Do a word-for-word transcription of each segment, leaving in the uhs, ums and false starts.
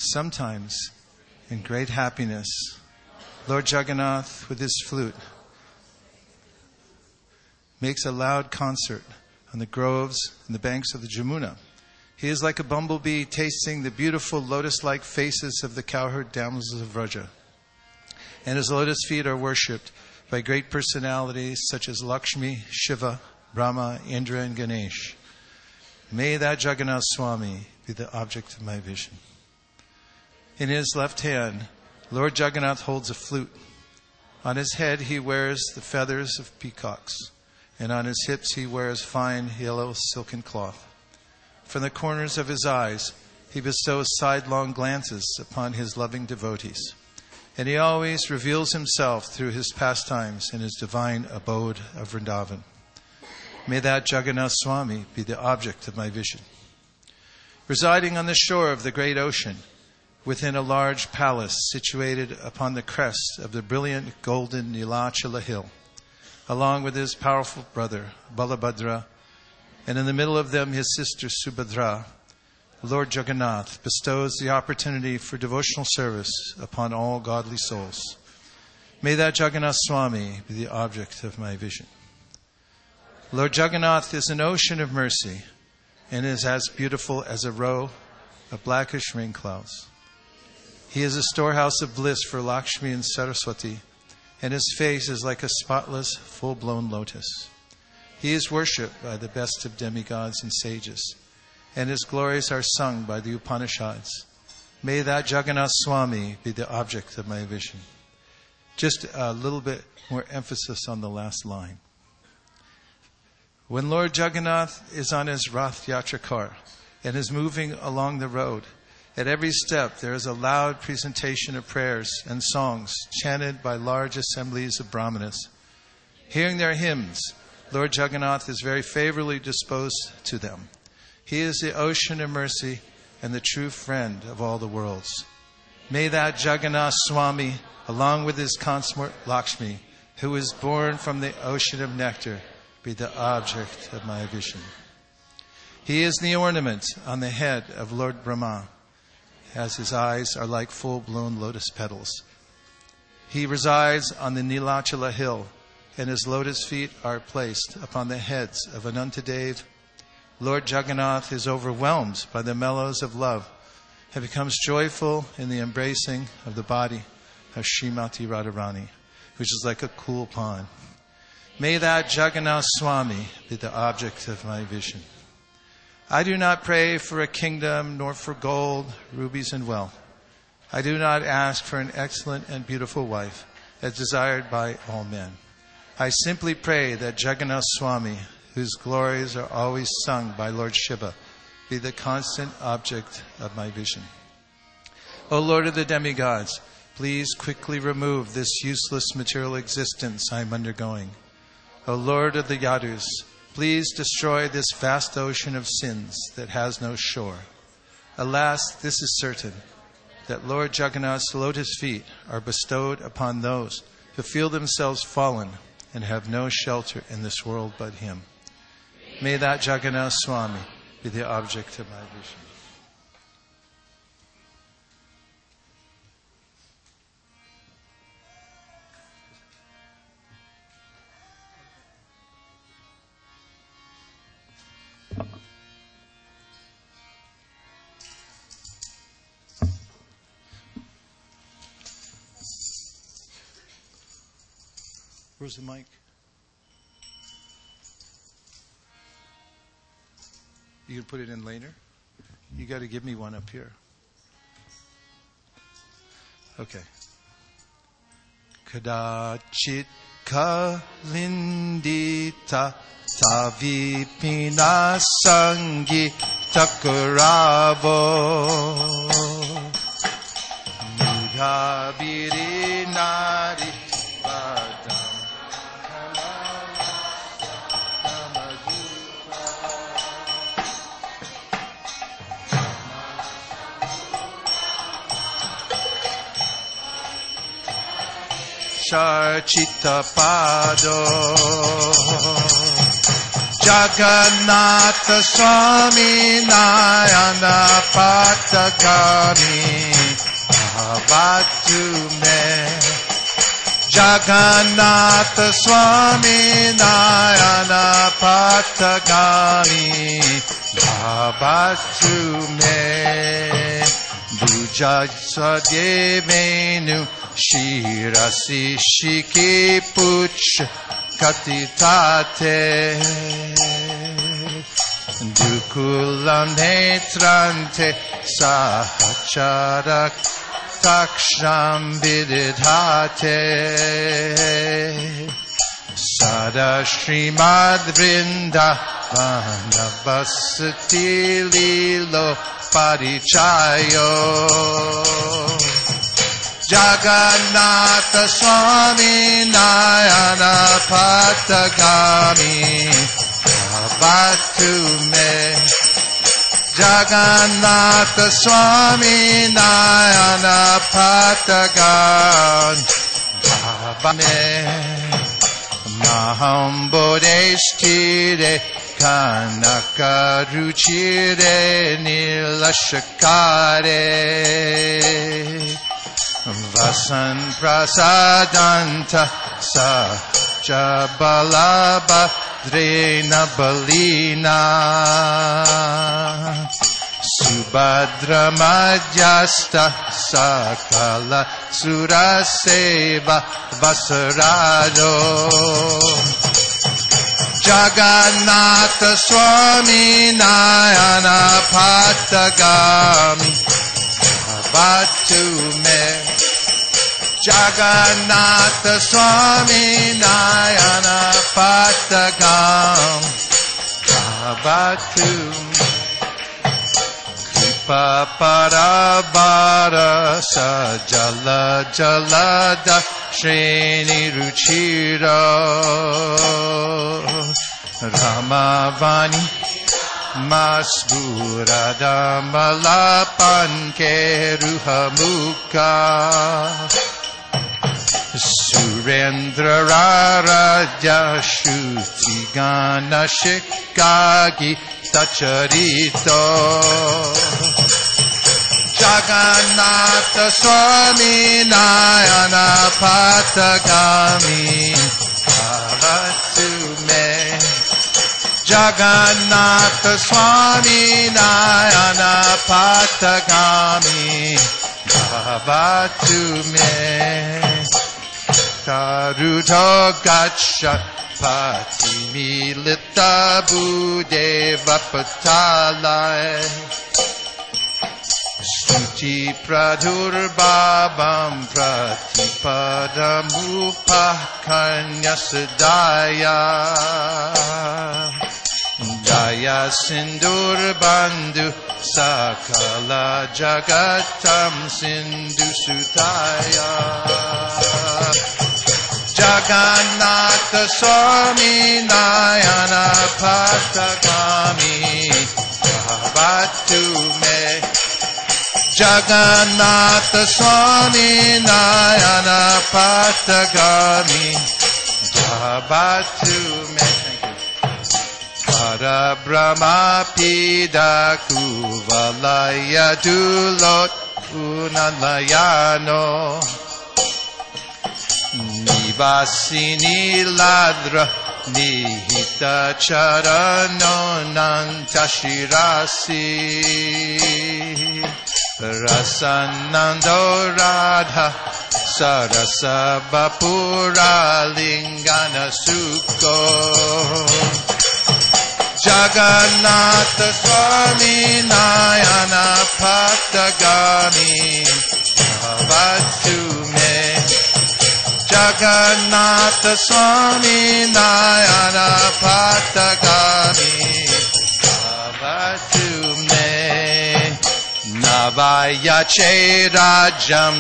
Sometimes, in great happiness, Lord Jagannath, with his flute, makes a loud concert on the groves and the banks of the Jamuna. He is like a bumblebee tasting the beautiful lotus-like faces of the cowherd damsels of Vraja. And his lotus feet are worshipped by great personalities such as Lakshmi, Shiva, Brahma, Indra, and Ganesh. May that Jagannath Swami be the object of my vision. In his left hand, Lord Jagannath holds a flute. On his head he wears the feathers of peacocks, and on his hips he wears fine yellow silken cloth. From the corners of his eyes he bestows sidelong glances upon his loving devotees, and he always reveals himself through his pastimes in his divine abode of Vrindavan. May that Jagannath Swami be the object of my vision. Residing on the shore of the great ocean, within a large palace situated upon the crest of the brilliant golden Nilachala hill, along with his powerful brother Balabhadra, and in the middle of them his sister Subhadra, Lord Jagannath bestows the opportunity for devotional service upon all godly souls. May that Jagannath Swami be the object of my vision. Lord Jagannath is an ocean of mercy and is as beautiful as a row of blackish rain clouds. He is a storehouse of bliss for Lakshmi and Saraswati, and his face is like a spotless, full-blown lotus. He is worshipped by the best of demigods and sages, and his glories are sung by the Upanishads. May that Jagannath Swami be the object of my vision. Just a little bit more emphasis on the last line. When Lord Jagannath is on his Rath Yatra car and is moving along the road, at every step there is a loud presentation of prayers and songs chanted by large assemblies of Brahmanas. Hearing their hymns, Lord Jagannath is very favorably disposed to them. He is the ocean of mercy and the true friend of all the worlds. May that Jagannath Swami, along with his consort Lakshmi, who is born from the ocean of nectar, be the object of my vision. He is the ornament on the head of Lord Brahma, as his eyes are like full-blown lotus petals. He resides on the Nilachala hill, and his lotus feet are placed upon the heads of Anantadev. Lord Jagannath is overwhelmed by the mellows of love and becomes joyful in the embracing of the body of Srimati Radharani, which is like a cool pond. May that Jagannath Swami be the object of my vision. I do not pray for a kingdom, nor for gold, rubies, and wealth. I do not ask for an excellent and beautiful wife, as desired by all men. I simply pray that Jagannath Swami, whose glories are always sung by Lord Shiva, be the constant object of my vision. O Lord of the demigods, please quickly remove this useless material existence I am undergoing. O Lord of the Yadus, please destroy this vast ocean of sins that has no shore. Alas, this is certain, that Lord Jagannath's lotus feet are bestowed upon those who feel themselves fallen and have no shelter in this world but him. May that Jagannath Swami be the object of my vision. Where's the mic? You can put it in later? You got to give me one up here. Okay. Kadachit kalindita tavipina sangi takuravo mudhabiri nari vadam. Charchita Pado Jagannatha Swami Nayana Patagami bhavatu me. Jagannatha Swami Nayana Patagami bhavatu me. Bhujasadevenu Shirasi Shiki Puch Katitate Dukulam Netrante Sahacharak Taksham Vididhate Sada Srimad Vrinda Vanavasati Lilo Parichayo Jagannatha Swami Nayana Patagami bhavatu me. Jagannatha Swami Nayana Patagami bhavatu me. Maham Bodheshtire Kanaka Ruchire Nilashakare Vasan Prasadanta Sahajabalaba Drena Balina Subhadra Madhyasta Sakala Suraseva Vasarado Jagannatha Swami Nayana Patagami bhavatu me. Jagannatha Swami Nayana Patagami bhavatu me. Kripa Parabara Sajala Jalada Shreni Ruchira Ramavani Masburada Malapanke Ruhamuka Surendra Raja Shruti Gana Shikagi Tacharito Jagannatha Swami Nayana Patagami bhavatu me. Jagannatha Swami Nayana Patagami bhavatu me. Taruto Gacha Patimi Lita Budeva Patalai Stuti Pradurbhabam Pratipadamupakanyasadaya Daya Sindur Bandhu Sakala Jagatam Sindhu Sutaya Jagannatha Swami Nayana Patagami bhavatu me. Jagannatha Swami Nayana Patagami bhavatu me. Para Brahma Pida Kuvalaya Dulot Unalayano Nivasini Ladra Nihita Charano Nantashirasi Rasanando Radha Sarasa Bapura Lingana Sukho Jagannatha Swami Nayana Patagami bhavatu me. Jagannatha Swami Nayana Patagami bhavatu me. Navaya Cherajam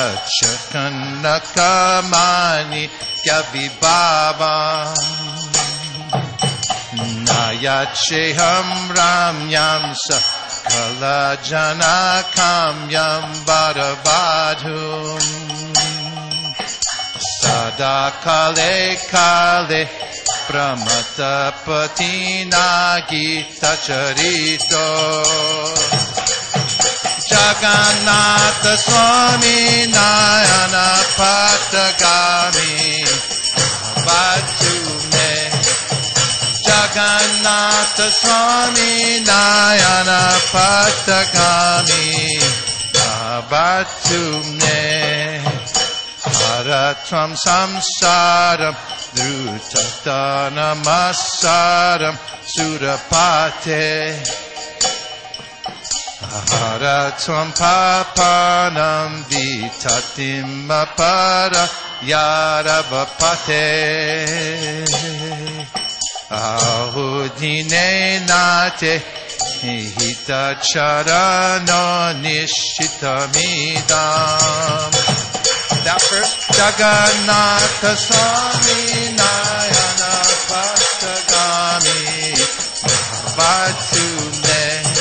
Nachakannakamani Kyavibhavam Nayacheham Ramyam Sakala Janakamyam Bharavadhum Sada Kale Kale Pramata Patina Gita Charito Jagannatha Swami Nayana Patagami Bhavatu me Jagannatha Swami Nayana Patagami Bhavatu me Haratvam Samsaram Drutatanamasaram Surapate Haratvam Papanam Vitatim Apara Yaravapate Ahudine Nate Hita Charano Nishitamidam. That first, Jagannatha Swami Nayana Patagami Bhavatu me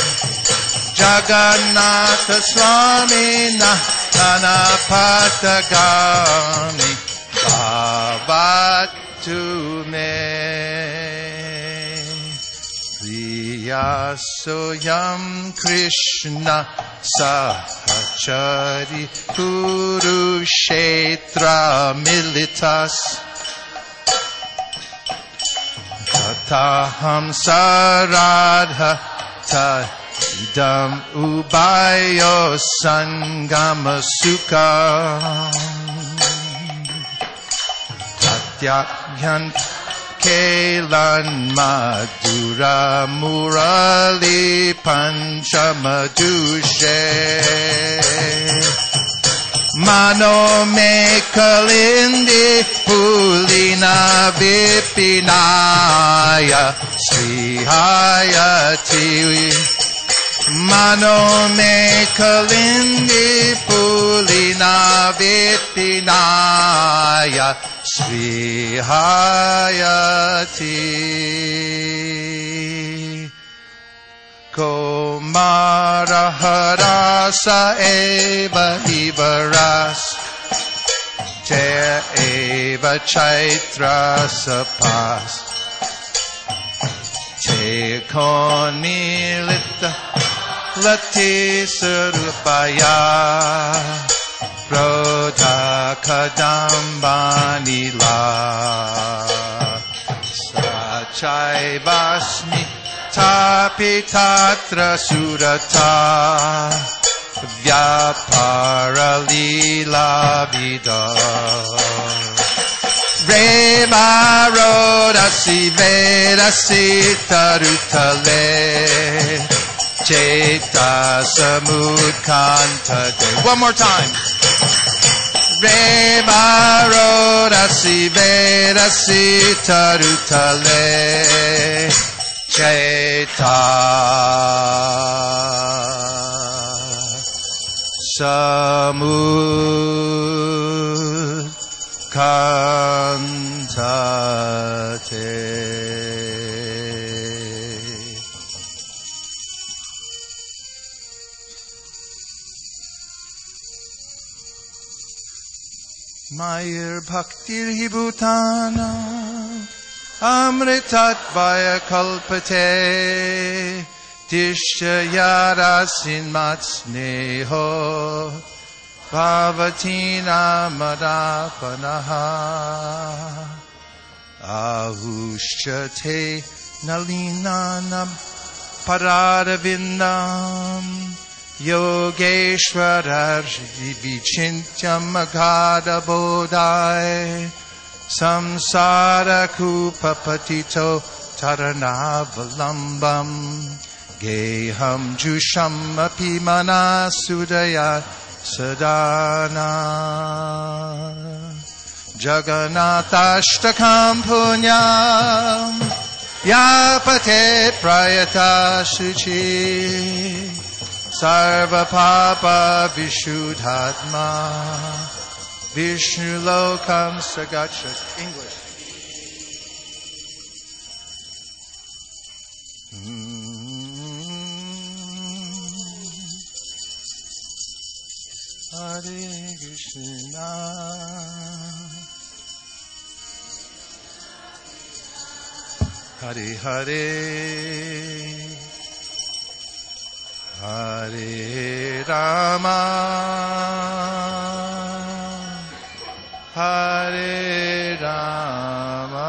Jagannatha Swami Nayana Patagami Bhavatu me Priyasoyam Krishna Sahachari Kurushetra Militas Tataham Saradha Tadam Ubayo Sangama Sukha Tatyabhyan Kelan Madhura Murali Panchamadushe Mano me kalindi Pulina Vipinaya Srihayati Mano me kalindi Pulina Vipinaya Srihayati Komara harasa eva ivaras Jaya eva chaitra sapas Te konilita lati sarupaya Prodha kadambani la Sachai vasmi Tapi tatra surata Vyapara lila vida Rema rodasi vedasi tarutale Cheta samudkanta de One more time Rema rodasi vedasi tarutale Cheta Samud Kantate. Mayur Bhaktir Hibutana Amritat Vaya Kalpate Tishya Yarasin Matsneho Bhavatina Madapanaha Ahushate Nalinanam Paradavindam Yogeshwarar Vichintyam Aghada Bodhai Samsara Kupapatito Taranavalam Geham Jusham Apimana Sudaya Sadana Jagannatashtakam Punyam Yapate Prayata Shuchi Sarva Papa Vishudhatma Vishnu Lokam Sagacha. English. Hare Krishna Hare Hare Hare Rama, Hare Rama,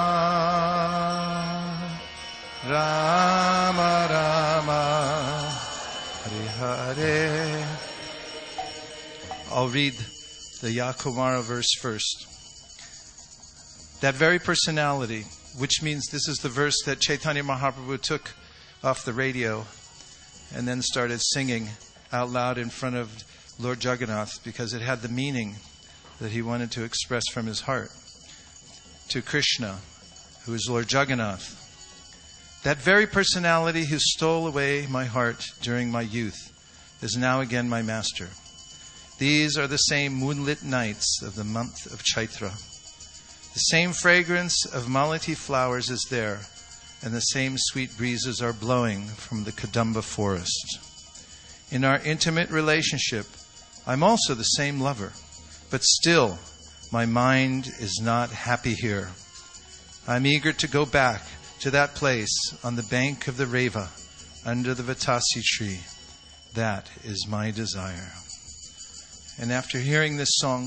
Rama Rama, Hare Hare. I'll read the Yakumara verse first. That very personality, which means this is the verse that Chaitanya Mahaprabhu took off the radio and then started singing out loud in front of Lord Jagannath because it had the meaning that he wanted to express from his heart to Krishna, who is Lord Jagannath. That very personality who stole away my heart during my youth is now again my master. These are the same moonlit nights of the month of Chaitra. The same fragrance of malati flowers is there, and the same sweet breezes are blowing from the Kadamba forest. In our intimate relationship, I'm also the same lover, but still, my mind is not happy here. I'm eager to go back to that place on the bank of the Reva, under the Vatasi tree. That is my desire. And after hearing this song,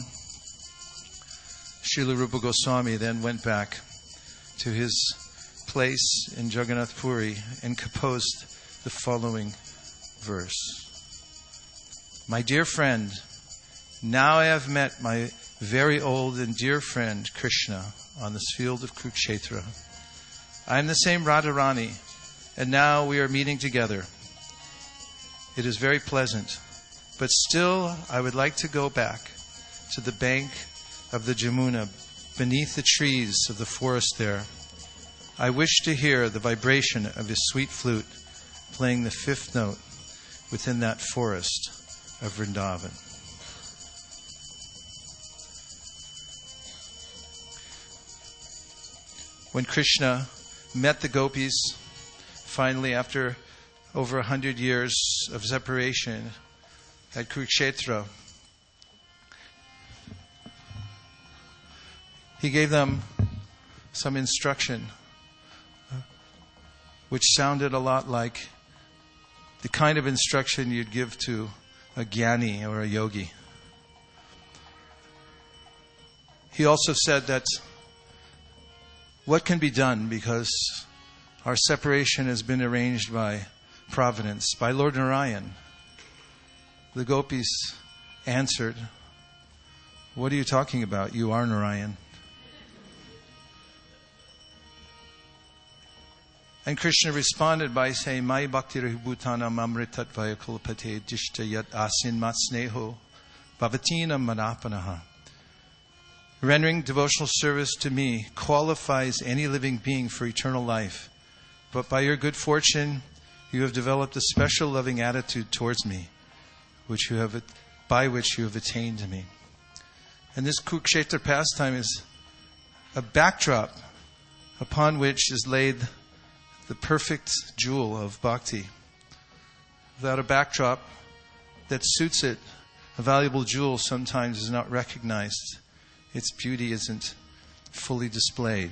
Srila Rupa Goswami then went back to his place in Jagannath Puri and composed the following verse. My dear friend, now I have met my very old and dear friend Krishna on this field of Kurukshetra. I am the same Radharani, and now we are meeting together. It is very pleasant, but still I would like to go back to the bank of the Jamuna, beneath the trees of the forest there. I wish to hear the vibration of his sweet flute playing the fifth note within that forest of Vrindavan. When Krishna met the gopis, finally after over a hundred years of separation at Kurukshetra, he gave them some instruction which sounded a lot like the kind of instruction you'd give to a jnani or a yogi. He also said that what can be done, because our separation has been arranged by providence, by Lord Narayan. The gopis answered, what are you talking about? You are Narayan. And Krishna responded by saying, Mai bhakti rahibhutana mamritat vayakulpate dishta yat asin matsneho bhavatina manapanaha. Rendering devotional service to me qualifies any living being for eternal life. But by your good fortune, you have developed a special loving attitude towards me, which you have, by which you have attained to me. And this Kurukshetra pastime is a backdrop upon which is laid the perfect jewel of bhakti. Without a backdrop that suits it, a valuable jewel sometimes is not recognized. Its beauty isn't fully displayed.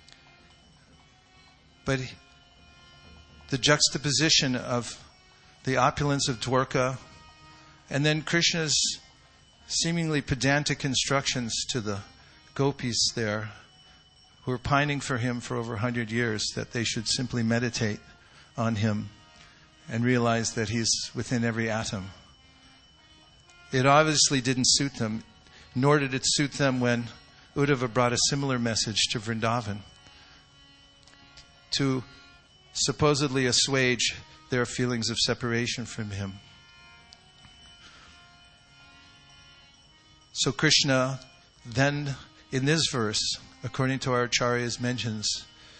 But the juxtaposition of the opulence of Dwarka and then Krishna's seemingly pedantic instructions to the gopis there, who were pining for him for over a hundred years, that they should simply meditate on him and realize that he's within every atom. It obviously didn't suit them, nor did it suit them when Uddhava brought a similar message to Vrindavan to supposedly assuage their feelings of separation from him. So Krishna then, in this verse, according to our acharyas, mentions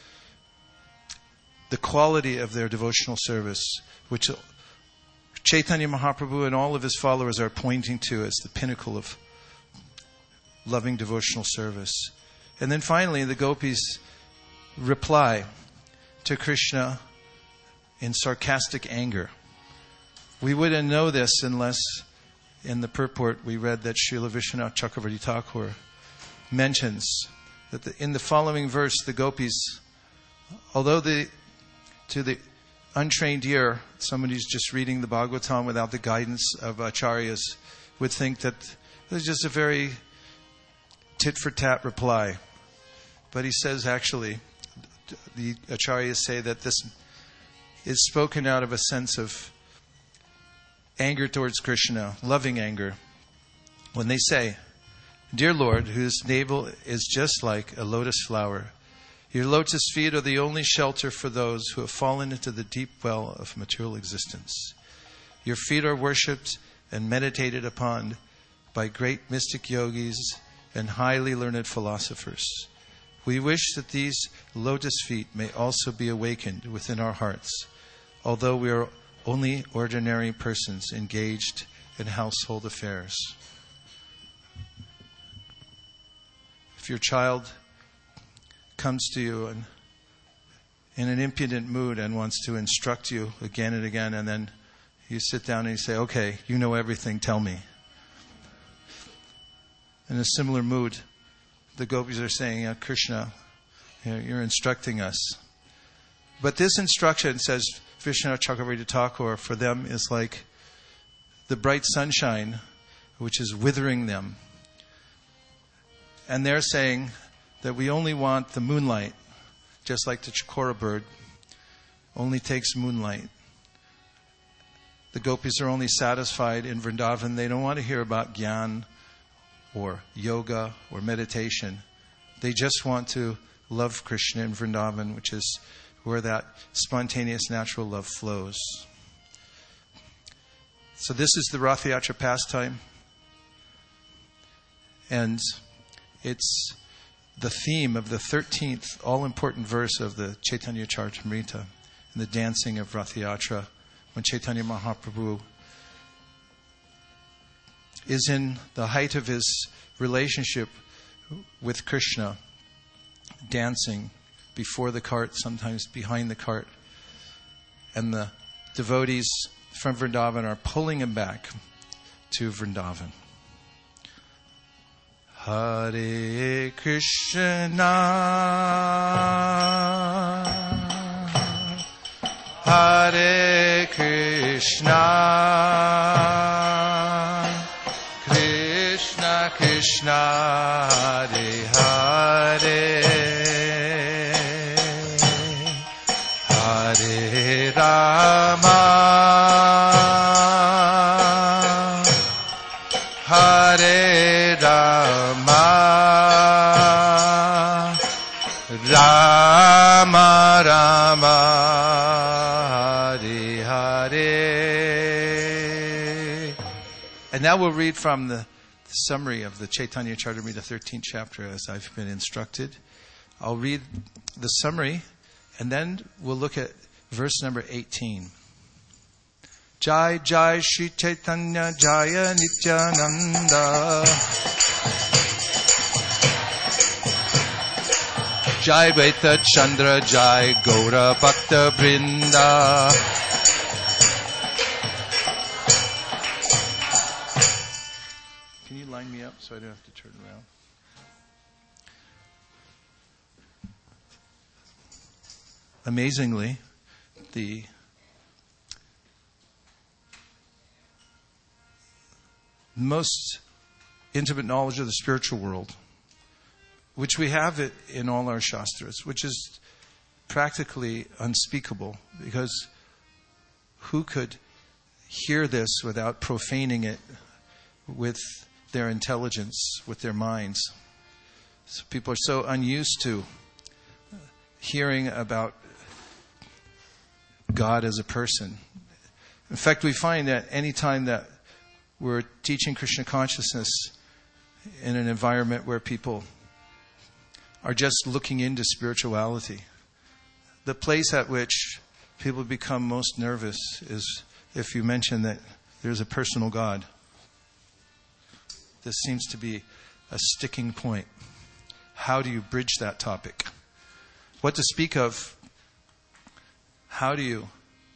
the quality of their devotional service, which Chaitanya Mahaprabhu and all of his followers are pointing to as the pinnacle of loving devotional service. And then finally, the gopis reply to Krishna in sarcastic anger. We wouldn't know this unless in the purport we read that Srila Vishwanath Chakravarti Thakur mentions that the, in the following verse, the gopis, although the, to the untrained ear, somebody who's just reading the Bhagavatam without the guidance of acharyas, would think that it was just a very tit-for-tat reply. But he says, actually, the acharyas say that this is spoken out of a sense of anger towards Krishna, loving anger. When they say, "Dear Lord, whose navel is just like a lotus flower, your lotus feet are the only shelter for those who have fallen into the deep well of material existence. Your feet are worshipped and meditated upon by great mystic yogis and highly learned philosophers. We wish that these lotus feet may also be awakened within our hearts, although we are only ordinary persons engaged in household affairs." If your child comes to you and in an impudent mood and wants to instruct you again and again, and then you sit down and you say, "Okay, you know everything, tell me." In a similar mood, the gopis are saying, uh, Krishna, you know, you're instructing us. But this instruction, says Vishwanath Chakravarti Thakur, for them is like the bright sunshine which is withering them. And they're saying that we only want the moonlight, just like the chakora bird only takes moonlight. The gopis are only satisfied in Vrindavan. They don't want to hear about gyan or yoga or meditation. They just want to love Krishna in Vrindavan, which is where that spontaneous natural love flows. So this is the Rath Yatra pastime. And it's the theme of the thirteenth all-important verse of the Chaitanya Charitamrita, and the dancing of Rath Yatra, when Chaitanya Mahaprabhu is in the height of his relationship with Krishna, dancing before the cart, sometimes behind the cart. And the devotees from Vrindavan are pulling him back to Vrindavan. Hare Krishna, Hare Krishna, Krishna Krishna, Hare Hare, Hare Rama, Hare Rama, Rama Rama, Hare Hare. And now we'll read from the summary of the Chaitanya Charitamrita thirteenth chapter as I've been instructed. I'll read the summary and then we'll look at verse number eighteen. Jai Jai Shri Chaitanya Jaya Nityananda, Jai Vaita Chandra Jai Gaura Bhakta Brinda. Can you line me up so I don't have to turn around? Amazingly, the most intimate knowledge of the spiritual world, which we have it in all our shastras, which is practically unspeakable, because who could hear this without profaning it with their intelligence, with their minds? So people are so unused to hearing about God as a person. In fact, we find that any time that we're teaching Krishna consciousness in an environment where people are just looking into spirituality, the place at which people become most nervous is if you mention that there's a personal God. This seems to be a sticking point. How do you bridge that topic? What to speak of? How do you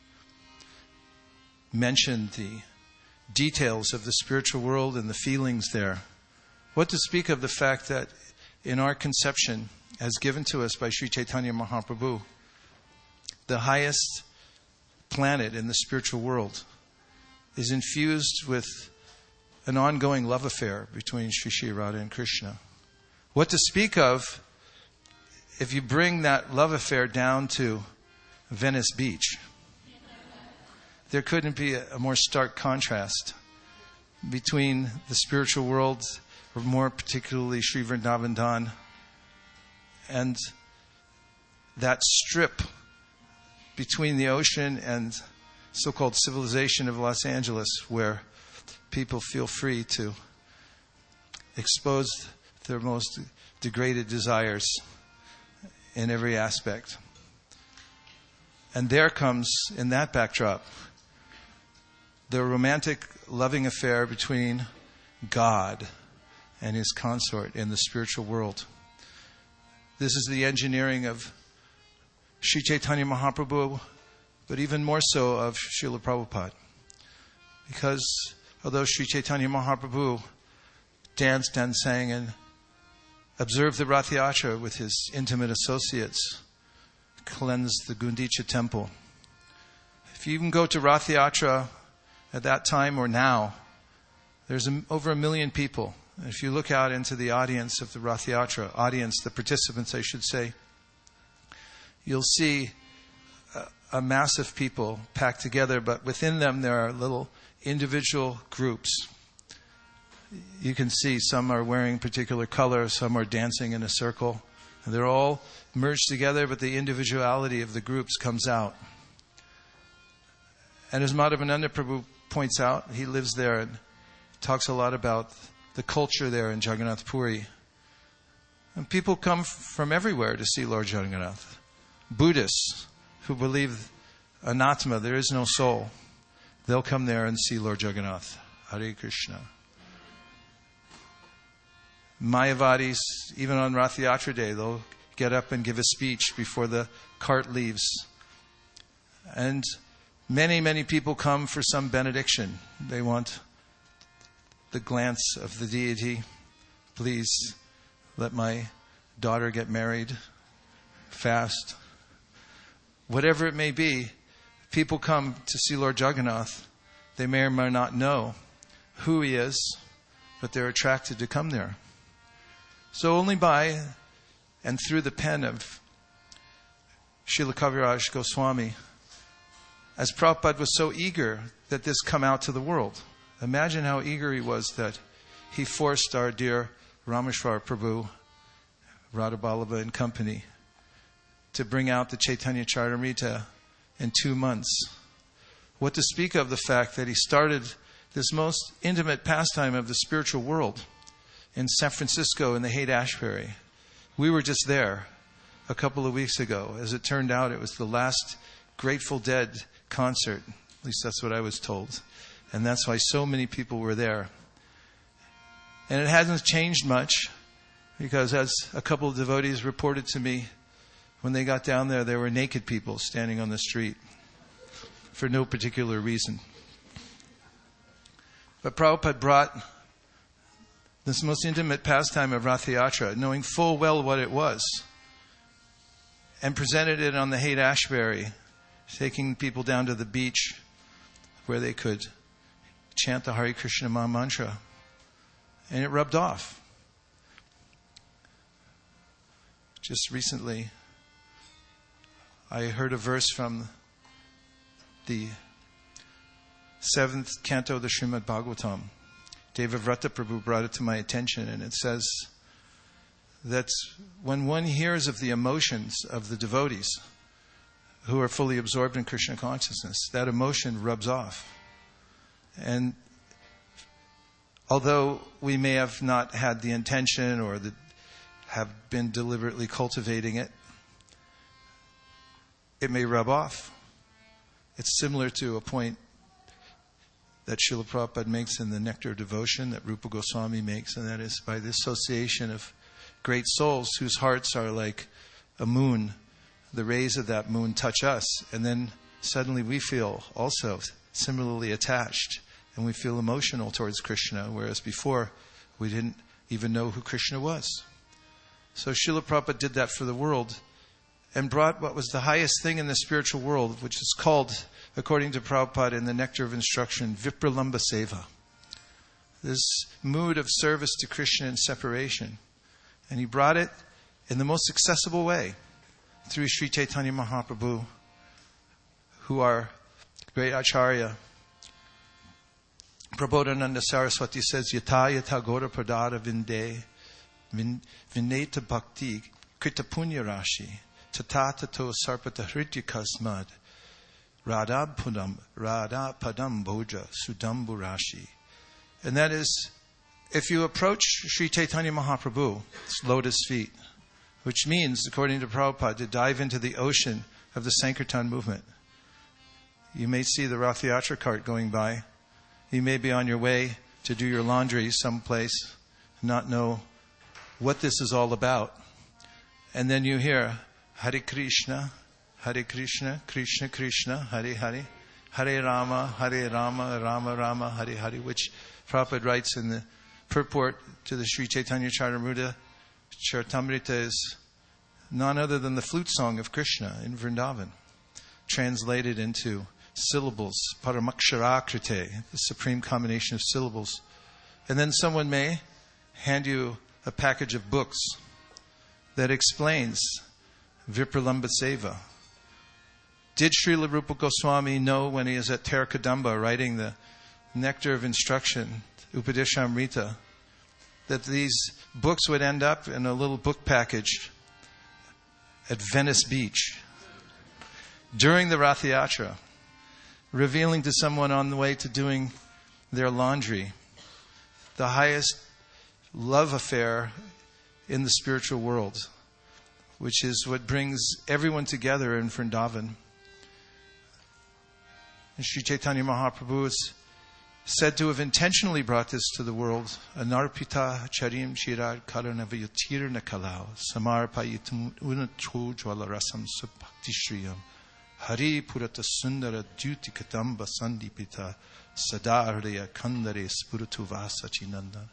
mention the details of the spiritual world and the feelings there? What to speak of the fact that in our conception, as given to us by Sri Chaitanya Mahaprabhu, the highest planet in the spiritual world is infused with an ongoing love affair between Sri Sri Radha and Krishna. What to speak of if you bring that love affair down to Venice Beach? There couldn't be a more stark contrast between the spiritual world, or more particularly Sri Vrindavan Dhan, and that strip between the ocean and so-called civilization of Los Angeles, where people feel free to expose their most degraded desires in every aspect. And there comes, in that backdrop, the romantic, loving affair between God and his consort in the spiritual world. This is the engineering of Sri Chaitanya Mahaprabhu, but even more so of Srila Prabhupada. Because although Sri Chaitanya Mahaprabhu danced and sang and observed the Rath Yatra with his intimate associates, cleansed the Gundicha temple. If you even go to Rath Yatra at that time or now, there's a, over a million people. And if you look out into the audience of the Rath Yatra, audience, the participants I should say, you'll see a, a mass of people packed together, but within them there are little individual groups. You can see some are wearing particular color, some are dancing in a circle. And they're all merged together, but the individuality of the groups comes out. And as Madhavananda Prabhu points out, he lives there and talks a lot about the culture there in Jagannath Puri. And people come from everywhere to see Lord Jagannath. Buddhists who believe anatma, there is no soul, they'll come there and see Lord Jagannath. Hare Krishna. Mayavadis, even on Rath Yatra Day, they'll get up and give a speech before the cart leaves. And many, many people come for some benediction. They want the glance of the deity. Please let my daughter get married fast. Whatever it may be, people come to see Lord Jagannath. They may or may not know who he is, but they're attracted to come there. So only by and through the pen of Srila Kaviraj Goswami, as Prabhupada was so eager that this come out to the world. Imagine how eager he was that he forced our dear Rameshwar Prabhu, Radha Vallabha and company, to bring out the Chaitanya Charitamrita in two months. What to speak of the fact that he started this most intimate pastime of the spiritual world in San Francisco in the Haight-Ashbury. We were just there a couple of weeks ago. As it turned out, it was the last Grateful Dead concert. At least that's what I was told. And that's why so many people were there. And it hasn't changed much, because as a couple of devotees reported to me, when they got down there, there were naked people standing on the street for no particular reason. But Prabhupada brought this most intimate pastime of Rath Yatra, knowing full well what it was, and presented it on the Haight-Ashbury, taking people down to the beach where they could chant the Hare Krishna Maha Mantra. And it rubbed off. Just recently, I heard a verse from the seventh canto of the Srimad Bhagavatam. Devavrata Prabhu brought it to my attention, and it says that when one hears of the emotions of the devotees who are fully absorbed in Krishna consciousness, that emotion rubs off. And although we may have not had the intention or the, have been deliberately cultivating it, it may rub off. It's similar to a point that Srila Prabhupada makes in the Nectar of Devotion, that Rupa Goswami makes, and that is by the association of great souls whose hearts are like a moon. The rays of that moon touch us, and then suddenly we feel also similarly attached, and we feel emotional towards Krishna, whereas before we didn't even know who Krishna was. So Srila Prabhupada did that for the world, and brought what was the highest thing in the spiritual world, which is called according to Prabhupada in the Nectar of Instruction, Vipralamba Seva. This mood of service to Krishna and separation. And he brought it in the most accessible way through Sri Chaitanya Mahaprabhu, who are great Acharya. Prabodhananda Saraswati says, Yata yata gora pradada vinde vineta bhakti krita punya rashi tata tato sarpata hritya kasmad radha padam radha padam boja sudambu rashi. And that is, if you approach Sri Chaitanya Mahaprabhu, it's lotus feet, which means, according to Prabhupada, to dive into the ocean of the Sankirtan movement. You may see the Rath Yatra cart going by. You may be on your way to do your laundry someplace, not know what this is all about. And then you hear, Hare Krishna, Hare Krishna, Krishna Krishna, Hare Hare, Hare Rama, Hare Rama, Rama Rama, Hare Hare, which Prabhupada writes in the purport to the Sri Chaitanya Charitamrita. Charitamrita is none other than the flute song of Krishna in Vrindavan, translated into syllables, Paramakshaраkrite, the supreme combination of syllables. And then someone may hand you a package of books that explains Vipralamba Seva. Did Srila Rupa Goswami know when he is at Terakadamba writing the Nectar of Instruction, Upadeshamrita, that these books would end up in a little book package at Venice Beach during the Rath Yatra, revealing to someone on the way to doing their laundry the highest love affair in the spiritual world, which is what brings everyone together in Vrindavan. And Sri Chaitanya Mahaprabhu is said to have intentionally brought this to the world. Anarpita charim chirad karanavayatirna kalau samarpayitum unatru jwalarasam subhakti shriyam Hari Purata Sundara Duti Kadamba Sandipita Sadarya Kandare Spuratuva Sachinanda.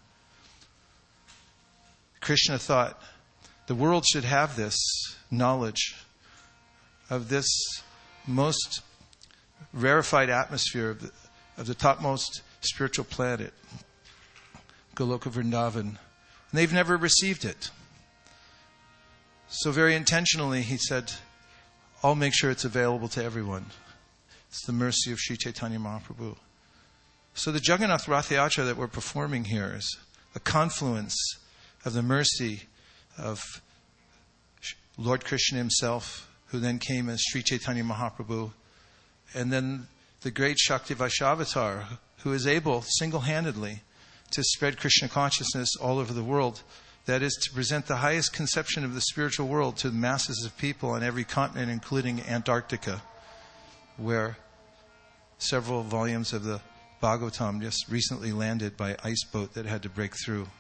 Krishna thought the world should have this knowledge of this most rarefied atmosphere of the, of the topmost spiritual planet, Goloka Vrindavan. And they've never received it. So very intentionally he said, I'll make sure it's available to everyone. It's the mercy of Sri Chaitanya Mahaprabhu. So the Jagannath Rath Yatra that we're performing here is a confluence of the mercy of Lord Krishna himself, who then came as Sri Chaitanya Mahaprabhu, and then the great Shakti Vaishavatar, who is able single-handedly to spread Krishna consciousness all over the world. That is, to present the highest conception of the spiritual world to the masses of people on every continent, including Antarctica, where several volumes of the Bhagavatam just recently landed by ice boat that had to break through.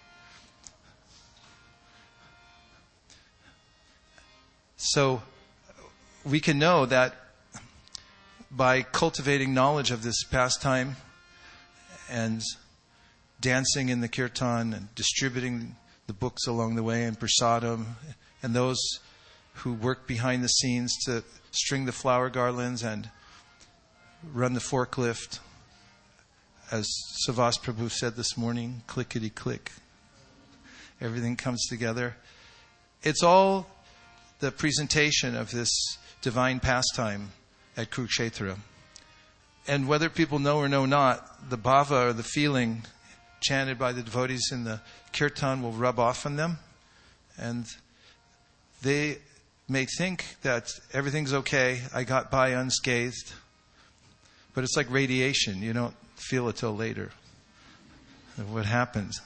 So we can know that by cultivating knowledge of this pastime and dancing in the kirtan and distributing the books along the way and prasadam, and those who work behind the scenes to string the flower garlands and run the forklift, as Savas Prabhu said this morning, clickety click. Everything comes together. It's all the presentation of this divine pastime at Kurukshetra. And whether people know or know not, the bhava or the feeling chanted by the devotees in the kirtan will rub off on them. And they may think that everything's okay, I got by unscathed. But it's like radiation. You don't feel it till later. What happens?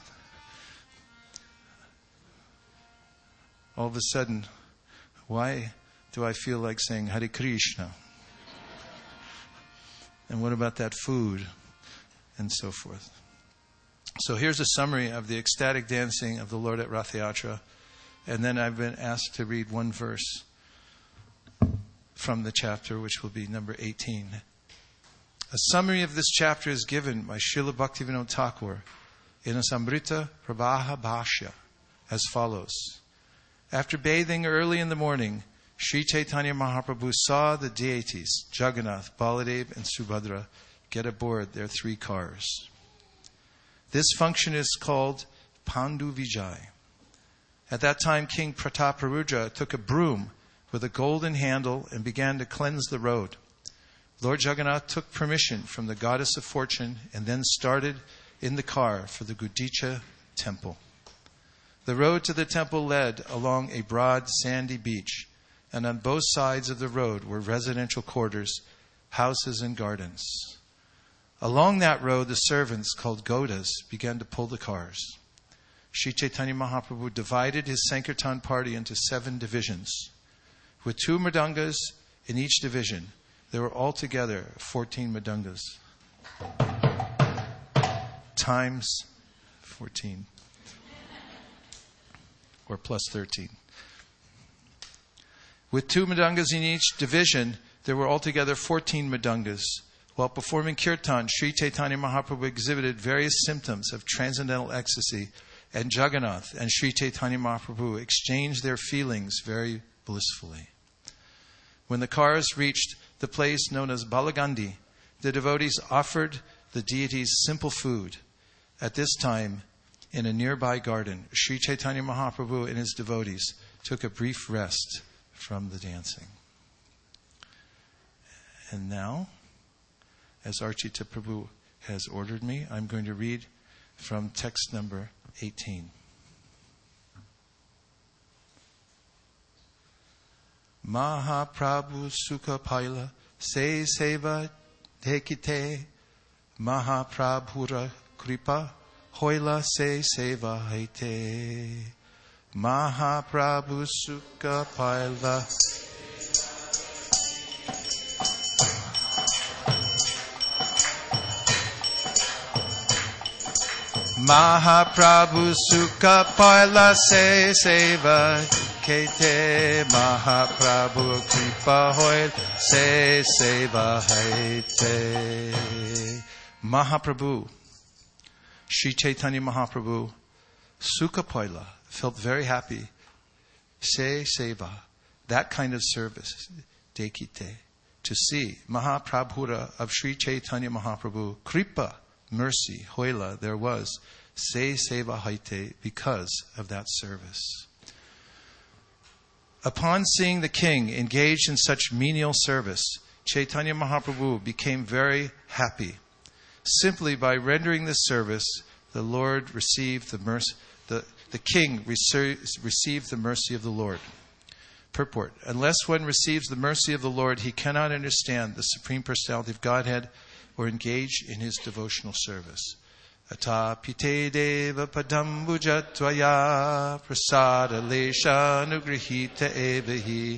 All of a sudden, why do I feel like saying Hare Krishna? And what about that food? And so forth. So here's a summary of the ecstatic dancing of the Lord at Rath Yatra. And then I've been asked to read one verse from the chapter, which will be number eighteen. A summary of this chapter is given by Srila Bhaktivinoda Thakur in a Samrita Prabhaha Bhashya as follows. After bathing early in the morning, Sri Chaitanya Mahaprabhu saw the deities, Jagannath, Baladev, and Subhadra, get aboard their three cars. This function is called Pandu Vijay. At that time, King Prataparudra took a broom with a golden handle and began to cleanse the road. Lord Jagannath took permission from the goddess of fortune and then started in the car for the Gudicha temple. The road to the temple led along a broad sandy beach, and on both sides of the road were residential quarters, houses, and gardens. Along that road, the servants, called Godas, began to pull the cars. Sri Chaitanya Mahaprabhu divided his Sankirtan party into seven divisions. With two mridangas in each division, there were altogether fourteen mridangas. Times fourteen. Or plus thirteen. With two mridangas in each division, there were altogether fourteen mridangas. While performing kirtan, Sri Chaitanya Mahaprabhu exhibited various symptoms of transcendental ecstasy, and Jagannath and Sri Chaitanya Mahaprabhu exchanged their feelings very blissfully. When the cars reached the place known as Balagandi, the devotees offered the deities simple food. At this time, in a nearby garden, Sri Chaitanya Mahaprabhu and his devotees took a brief rest from the dancing. And now, as Archita Prabhu has ordered me, I'm going to read from text number eighteen. Mahaprabhu Sukha Paila Se Seva Dekite Mahaprabhura Kripa Hoila Se Seva Haite Mahaprabhu Sukha Paila Mahaprabhu Sukha Paila Se Seva Kete Mahaprabhu Kripa Hoil Se Seva Haite. Mahaprabhu, Sri Chaitanya Mahaprabhu, Sukha Paila, felt very happy. Se Seva, that kind of service, Dekite, to see Mahaprabhura of Sri Chaitanya Mahaprabhu, Kripa, mercy, Hoila, there was, Se Seva Haite, because of that service. Upon seeing the king engaged in such menial service, Chaitanya Mahaprabhu became very happy. Simply by rendering this service, the Lord received the mercy, the, the king received the mercy of the Lord. Purport: unless one receives the mercy of the Lord, he cannot understand the Supreme Personality of Godhead or engage in his devotional service. Ata pite deva padambuja tvaya prasada lesha nugrihita evahi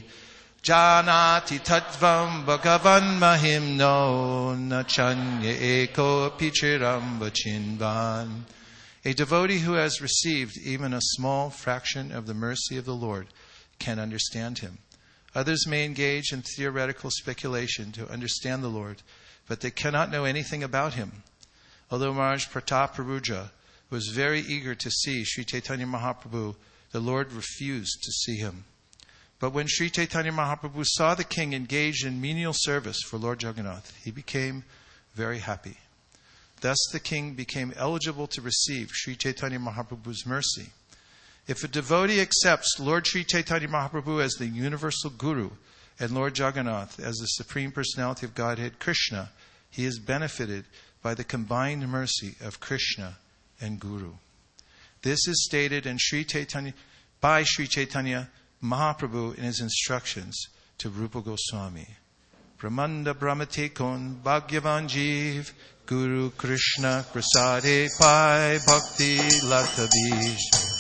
janati tattvam bhagavan mahimno nachanya eko pichiram vachinvan. A devotee who has received even a small fraction of the mercy of the Lord can understand him. Others may engage in theoretical speculation to understand the Lord, but they cannot know anything about him. Although Maharaj Prataparudra was very eager to see Sri Chaitanya Mahaprabhu, the Lord refused to see him. But when Sri Chaitanya Mahaprabhu saw the king engaged in menial service for Lord Jagannath, he became very happy. Thus the king became eligible to receive Sri Chaitanya Mahaprabhu's mercy. If a devotee accepts Lord Sri Chaitanya Mahaprabhu as the universal guru and Lord Jagannath as the Supreme Personality of Godhead, Krishna, he is benefited by the combined mercy of Krishna and Guru. This is stated in Sri Chaitanya, by Sri Chaitanya Mahaprabhu in his instructions to Rupa Goswami. Brahmanda Brahmate Kon Bhagyavan Jeev Guru Krishna Prasade Pai Bhakti Latavish.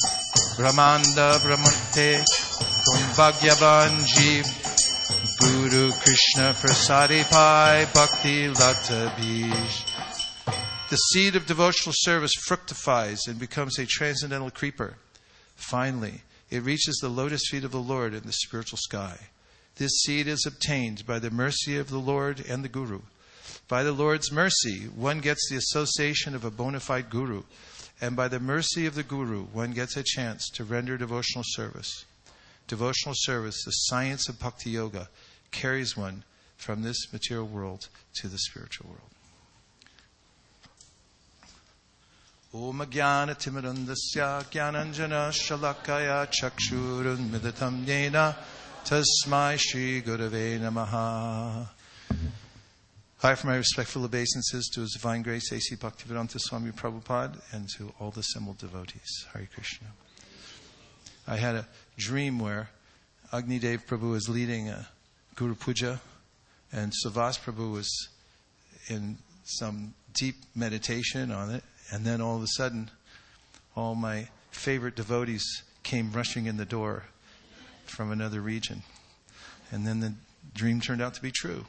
Brahmanda Brahmate Kon Bhagyavan Jeev Guru Krishna Prasade Pai Bhakti Latavish. The seed of devotional service fructifies and becomes a transcendental creeper. Finally, it reaches the lotus feet of the Lord in the spiritual sky. This seed is obtained by the mercy of the Lord and the Guru. By the Lord's mercy, one gets the association of a bona fide Guru, and by the mercy of the Guru, one gets a chance to render devotional service. devotional service, the science of Bhakti Yoga, carries one from this material world to the spiritual world. Om Jnana Timirandasya Jnananjana Shalakaya Chakshurun Midatam Yena Tasmai Shri Gurave Namaha. I offer my respectful obeisances to His Divine Grace A C Bhaktivedanta Swami Prabhupada and to all the assembled devotees. Hare Krishna. I had a dream where Agni Dev Prabhu was leading a Guru Puja and Savas Prabhu was in some deep meditation on it. And then all of a sudden, all my favorite devotees came rushing in the door from another region. And then the dream turned out to be true.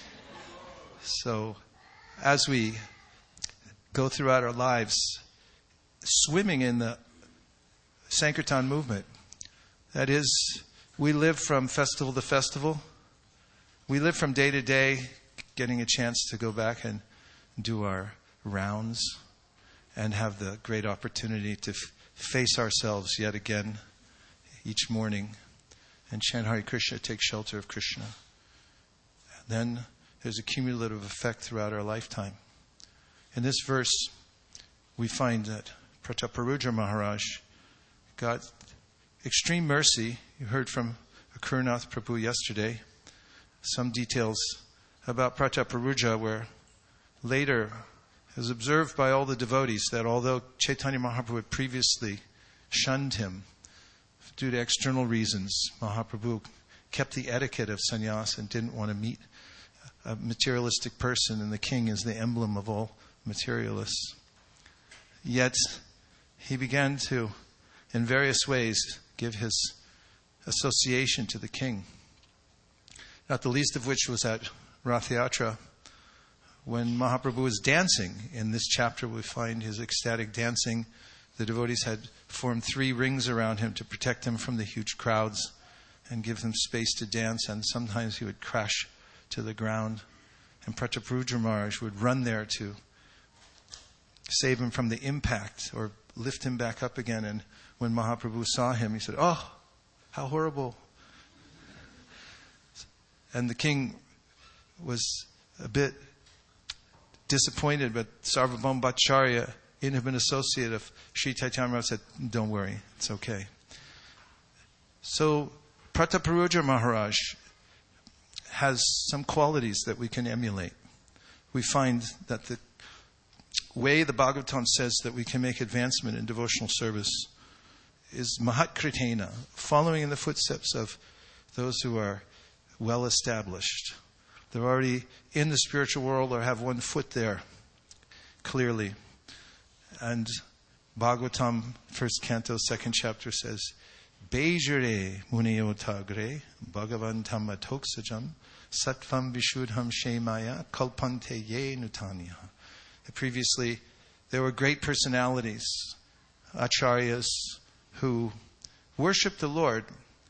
So as we go throughout our lives, swimming in the Sankirtan movement, that is, we live from festival to festival. We live from day to day, getting a chance to go back and do our rounds and have the great opportunity to f- face ourselves yet again each morning and chant Hare Krishna, take shelter of Krishna. And then there's a cumulative effect throughout our lifetime. In this verse, we find that Prataparudra Maharaj got extreme mercy. You heard from Akurnath Prabhu yesterday some details about Prataparudra, where later it was observed by all the devotees that although Chaitanya Mahaprabhu had previously shunned him due to external reasons, Mahaprabhu kept the etiquette of sannyas and didn't want to meet a materialistic person, and the king is the emblem of all materialists. Yet he began to, in various ways, give his association to the king. Not the least of which was at Rath Yatra, when Mahaprabhu was dancing. In this chapter we find his ecstatic dancing. The devotees had formed three rings around him to protect him from the huge crowds and give him space to dance, and sometimes he would crash to the ground. And Prataparudra Maharaj would run there to save him from the impact or lift him back up again. And when Mahaprabhu saw him, he said, "Oh, how horrible." And the king was a bit disappointed, but Sarvabhauma Bhattacharya, intimate associate of Sri Chaitanya Maharaj, said, "Don't worry, it's okay." So Prataparudra Maharaj has some qualities that we can emulate. We find that the way the Bhagavatam says that we can make advancement in devotional service is mahatkritena, following in the footsteps of those who are well established. They're already in the spiritual world or have one foot there, clearly. And Bhagavatam, first canto, second chapter says, Bejare muniyotagre bhagavan tamatoksajam sattvam vishuddham shemaya kalpante ye nutanya. Previously, there were great personalities, acharyas, who worshipped the Lord,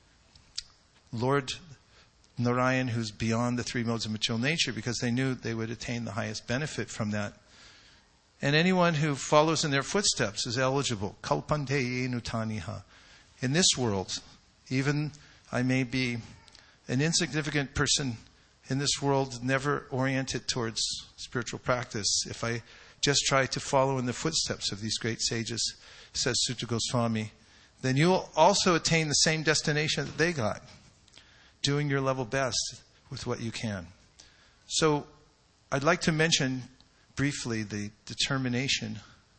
Lord Narayan, who's beyond the three modes of material nature, because they knew they would attain the highest benefit from that. And anyone who follows in their footsteps is eligible. Kalpante ye nutaniha. In this world, even I may be an insignificant person in this world, never oriented towards spiritual practice, if I just try to follow in the footsteps of these great sages, says Sutta Goswami, then you'll also attain the same destination that they got, doing your level best with what you can. So I'd like to mention briefly the determination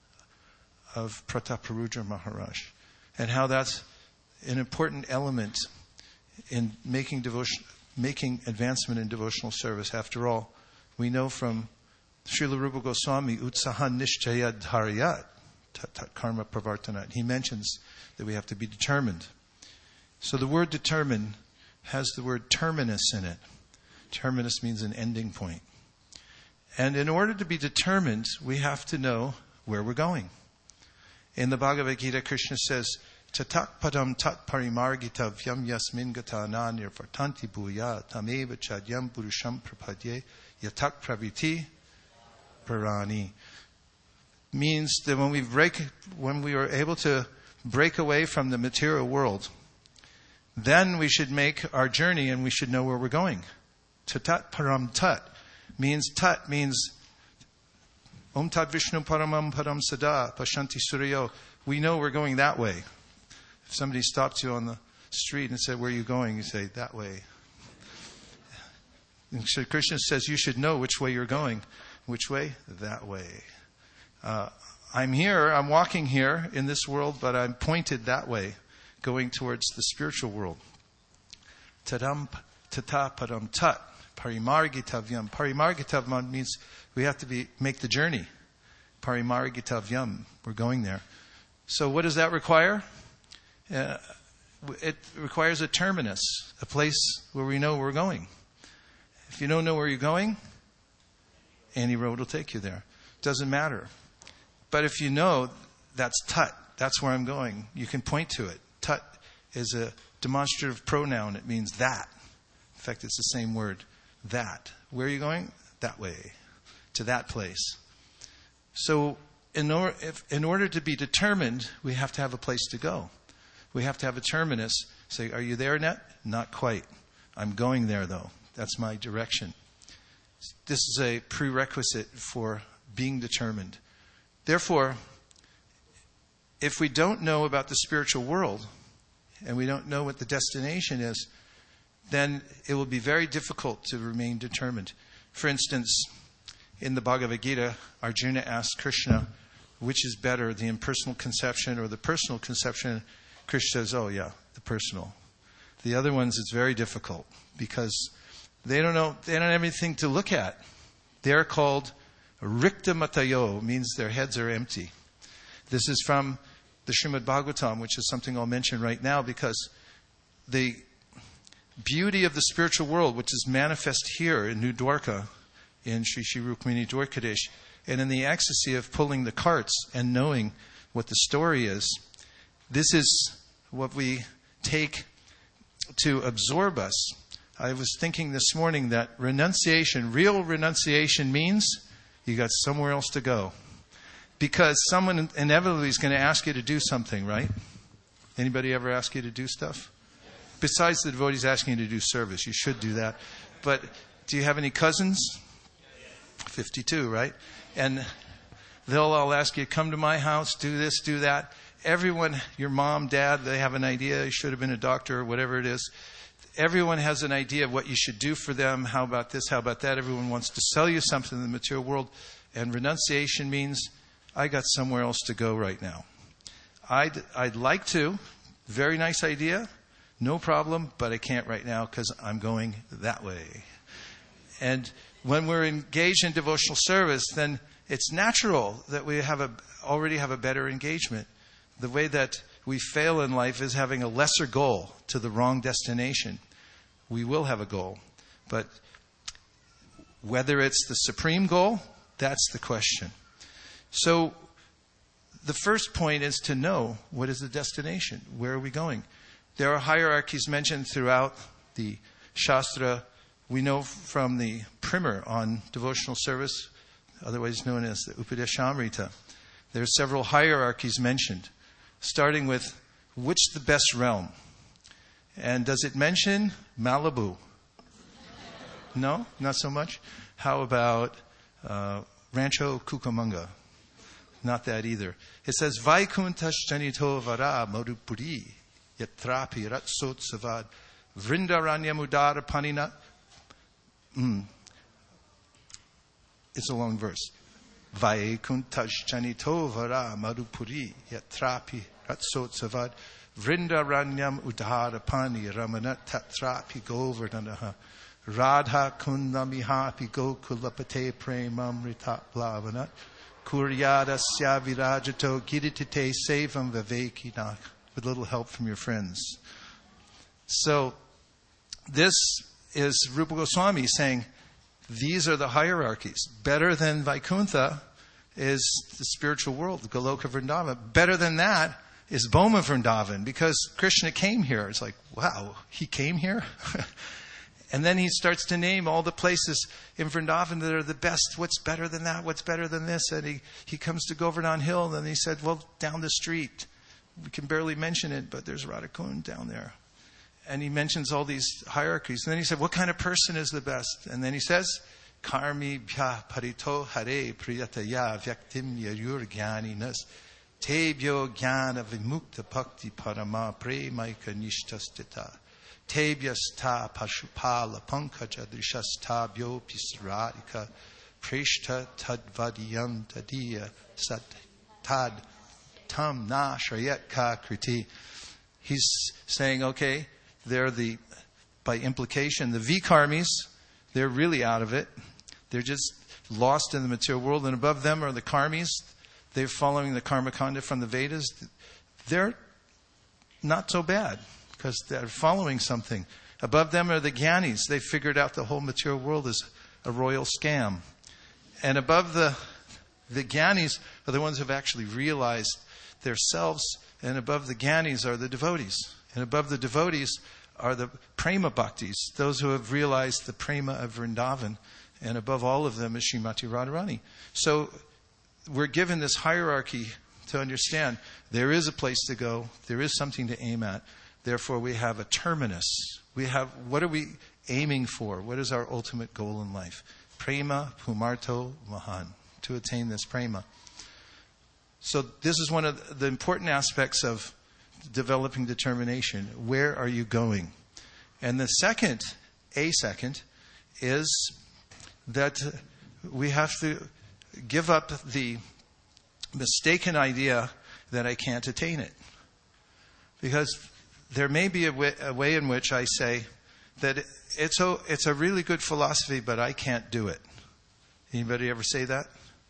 of Prataparudra Maharaj and how that's an important element in making devotion, making advancement in devotional service. After all, we know from Srila Rupa Goswami, Utsahan Nishchaya Dharayat Tat Tat Karma Pravartanat. He mentions that we have to be determined. So the word determined has the word terminus in it. Terminus means an ending point. And in order to be determined, we have to know where we're going. In the Bhagavad Gita, Krishna says, Tatak padam tat parimargita vyam yasmin gata na nirvartanti bhuya tameva chadyam purusham prapadye yatak praviti parani. Means that when we break, when we are able to break away from the material world, then we should make our journey and we should know where we're going. Tatat param tat means, tat means Om Tat Vishnu Paramam Param Sada Pashanti Suryo. We know we're going that way. If somebody stopped you on the street and said, where are you going? You say, that way. And so Krishna says you should know which way you're going. Which way? That way. Uh, I'm here, I'm walking here in this world, but I'm pointed that way, going towards the spiritual world. Tadam tata padam tat. Parimargitavyam. Parimargitavyam means we have to be make the journey. Parimargitavyam. We're going there. So what does that require? Uh, it requires a terminus, a place where we know we're going. If you don't know where you're going, any road will take you there. Doesn't matter. But if you know that's tat, that's where I'm going, you can point to it. Tat is a demonstrative pronoun. It means that. In fact, it's the same word. That. Where are you going? That way. To that place. So in, or, if, in order to be determined, we have to have a place to go. We have to have a terminus. Say, are you there, Net? Not quite. I'm going there, though. That's my direction. This is a prerequisite for being determined. Therefore, if we don't know about the spiritual world, and we don't know what the destination is, then it will be very difficult to remain determined. For instance, in the Bhagavad Gita, Arjuna asked Krishna, which is better, the impersonal conception or the personal conception? Krishna says, oh yeah, the personal. The other ones, it's very difficult because they don't know, they don't have anything to look at. They're called Rikta Matayo, means their heads are empty. This is from the Srimad Bhagavatam, which is something I'll mention right now, because the beauty of the spiritual world, which is manifest here in New Dwarka, in Sri Sri Rukmini Dwarkadesh, and in the ecstasy of pulling the carts and knowing what the story is, this is what we take to absorb us. I was thinking this morning that renunciation, real renunciation means you got somewhere else to go. Because someone inevitably is going to ask you to do something, right? Anybody ever ask you to do stuff? Besides the devotees asking you to do service, you should do that. But do you have any cousins? fifty-two, right? And they'll all ask you, come to my house, do this, do that. Everyone, your mom, dad, they have an idea. You should have been a doctor or whatever it is. Everyone has an idea of what you should do for them. How about this? How about that? Everyone wants to sell you something in the material world. And renunciation means, I got somewhere else to go right now. I'd, I'd like to. Very nice idea. No problem, but I can't right now because I'm going that way. And when we're engaged in devotional service, then it's natural that we have a, already have a better engagement. The way that we fail in life is having a lesser goal to the wrong destination. We will have a goal. But whether it's the supreme goal, that's the question. So the first point is to know what is the destination. Where are we going? There are hierarchies mentioned throughout the Shastra. We know from the primer on devotional service, otherwise known as the Upadeshamrita, there are several hierarchies mentioned, starting with which the best realm. And does it mention Malibu? No? Not so much? How about uh, Rancho Cucamonga? Not that either. It says, Vaikuntash Janito Vara Madhupuri Yatrapi Ratsot Savad Vrindaranya Mudara Panina. Mm. It's a long verse. Vaikuntash Janito Vara Madhupuri Yatrapi Ratsot Savad Vrindaranyam Udhara Pani Ramanat Tatrapi Govardhanaha Radha Kundamihapi Gokulapate Premamrita Blavanat Kuryada Syavirajato Giritite Sevam Vivekina, with a little help from your friends. So this is Rupa Goswami saying these are the hierarchies. Better than Vaikuntha is the spiritual world, Goloka Vrindavan. Better than that is Boma Vrindavan, because Krishna came here. It's like, wow, he came here? And then he starts to name all the places in Vrindavan that are the best. What's better than that? What's better than this? And he, he comes to Govardhan Hill, and he said, well, down the street. We can barely mention it, but there's Radhakund down there. and he mentions all these hierarchies. And then he said, what kind of person is the best? And then he says, Karmi bhya parito hare priyataya vyaktim yayur gyaninas tebyo jnana vimukta bhakti parama premaika nishtastita tebyasta pashupala pankaja drishasta byo pisradika prishta tadvadiyam tadiya sat tad tam na shrayat ka kriti. He's saying, okay, they're the, by implication, the Vikarmis, they're really out of it. They're just lost in the material world. And above them are the Karmis. They're following the Karmakanda from the Vedas. They're not so bad because they're following something. Above them are the Gyanis. They figured out the whole material world is a royal scam. And above the, the Gyanis are the ones who have actually realized their selves. And above the Gyanis are the devotees. And above the devotees are the Prema Bhaktis, those who have realized the Prema of Vrindavan. And above all of them is Srimati Radharani. So we're given this hierarchy to understand there is a place to go. There is something to aim at. Therefore, we have a terminus. We have, what are we aiming for? What is our ultimate goal in life? Prema Pumarto Mahan. To attain this prema. So this is one of the important aspects of developing determination. Where are you going? And the second, a second, is that we have to give up the mistaken idea that I can't attain it. Because there may be a way, a way in which I say that it's a, it's a really good philosophy, but I can't do it. Anybody ever say that?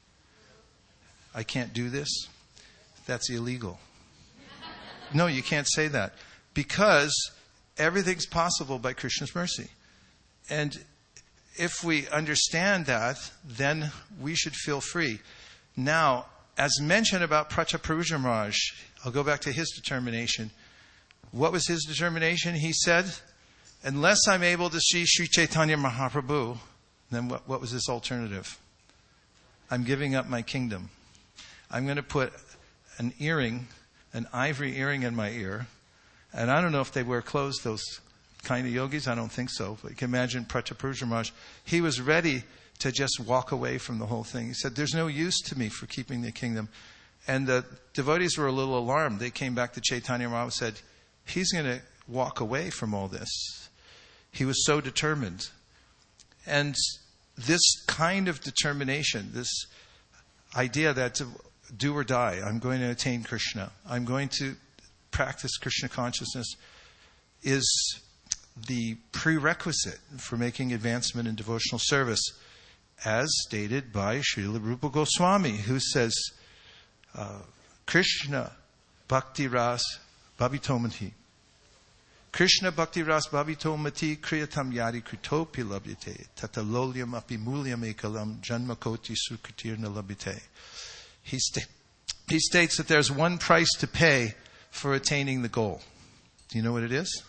I can't do this? That's illegal. No, you can't say that. Because everything's possible by Krishna's mercy. And if we understand that, then we should feel free. Now, as mentioned about Prataparudra Maharaj, I'll go back to his determination. What was his determination? He said, unless I'm able to see Sri Chaitanya Mahaprabhu, then what, what was his alternative? I'm giving up my kingdom. I'm going to put an earring, an ivory earring in my ear. And I don't know if they wear clothes, those kind of yogis. I don't think so. But you can imagine Prataparudra Maharaj. He was ready to just walk away from the whole thing. He said, there's no use to me for keeping the kingdom. And the devotees were a little alarmed. They came back to Chaitanya Mahaprabhu and said, he's going to walk away from all this. He was so determined. And this kind of determination, this idea that to do or die, I'm going to attain Krishna, I'm going to practice Krishna consciousness, is the prerequisite for making advancement in devotional service, as stated by Srila Rupa Goswami, who says, uh, Krishna Bhakti Ras Bhavitomati. Krishna Bhakti Ras Bhavitomati Kriyatam Yadi Kritopi Labhyate Tatalolyam Api Mulyam Ekalam Janmakoti Sukritirna Labhyate. He, sta- he states that there's one price to pay for attaining the goal. Do you know what it is?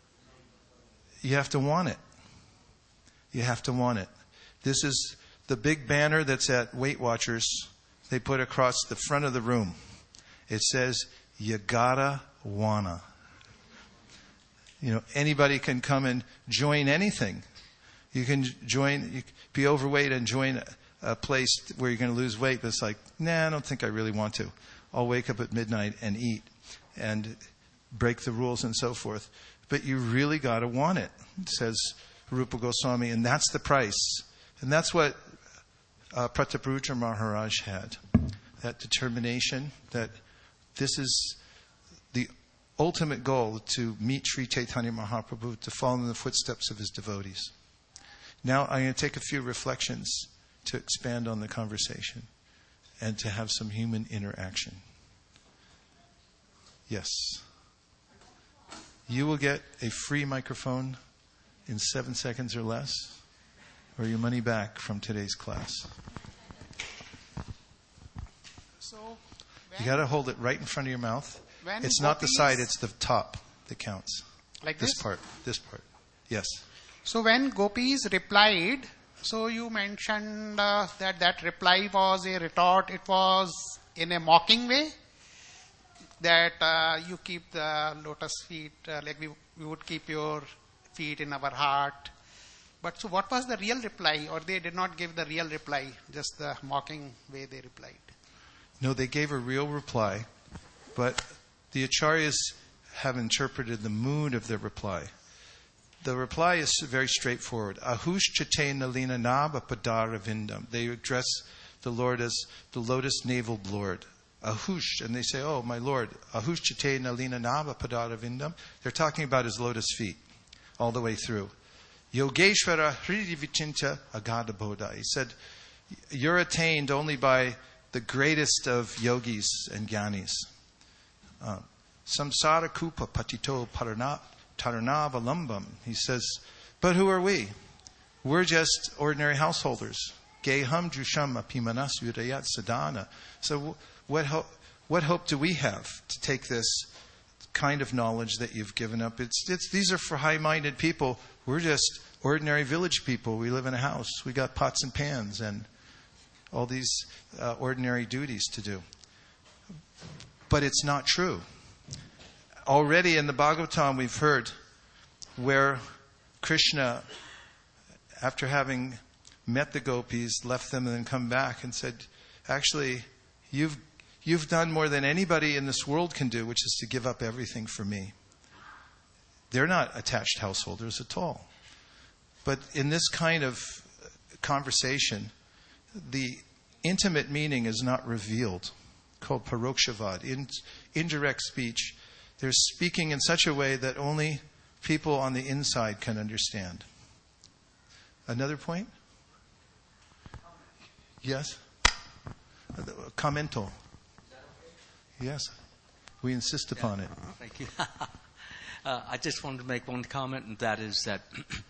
You have to want it. You have to want it. This is the big banner that's at Weight Watchers. They put across the front of the room. It says, you gotta wanna. You know, anybody can come and join anything. You can join, you can be overweight and join a place where you're going to lose weight, but it's like, nah, I don't think I really want to. I'll wake up at midnight and eat and break the rules and so forth. But you really got to want it, says Rupa Goswami, and that's the price. And that's what uh, Prataparudra Maharaj had. That determination that this is the ultimate goal, to meet Sri Chaitanya Mahaprabhu, to follow in the footsteps of his devotees. Now I'm going to take a few reflections to expand on the conversation and to have some human interaction. Yes. You will get a free microphone in seven seconds or less, or your money back from today's class. So, you got to hold it right in front of your mouth. When It's not the gopis- side, it's the top that counts. Like This this? part, this part. Yes. So when gopis replied, so you mentioned uh, that that reply was a retort, it was in a mocking way. that uh, you keep the lotus feet, uh, like we, we would keep your feet in our heart. But so what was the real reply? Or they did not give the real reply, just the mocking way they replied? No, they gave a real reply, but the acharyas have interpreted the mood of their reply. The reply is very straightforward. Ahush chate nalina naba padara vindam. They address the Lord as the lotus navel Lord. Ahush, and they say, oh, my Lord, Ahush chate nalina naba padara vindam. They're talking about his lotus feet all the way through. Yogeshwara hridi vichinta agada bodha. He said, you're attained only by the greatest of yogis and jnanis. Uh, Samsara kupa patito parana. Taranava He says, but who are we? We're just ordinary householders. Geham jusham apimanas yudayat sadhana. So what hope, what hope do we have to take this kind of knowledge that you've given up? It's, it's these are for high-minded people. We're just ordinary village people. We live in a house. We got pots and pans and all these uh, ordinary duties to do. But it's not true. Already in the Bhagavatam we've heard where Krishna, after having met the gopis, left them and then come back and said, actually, you've you've done more than anybody in this world can do, which is to give up everything for me. They're not attached householders at all. But in this kind of conversation, the intimate meaning is not revealed, called parokshavad, in, indirect speech. They're speaking in such a way that only people on the inside can understand. Another point? Yes? Commento. Yes. We insist upon it. Thank you. uh, I just wanted to make one comment, and that is that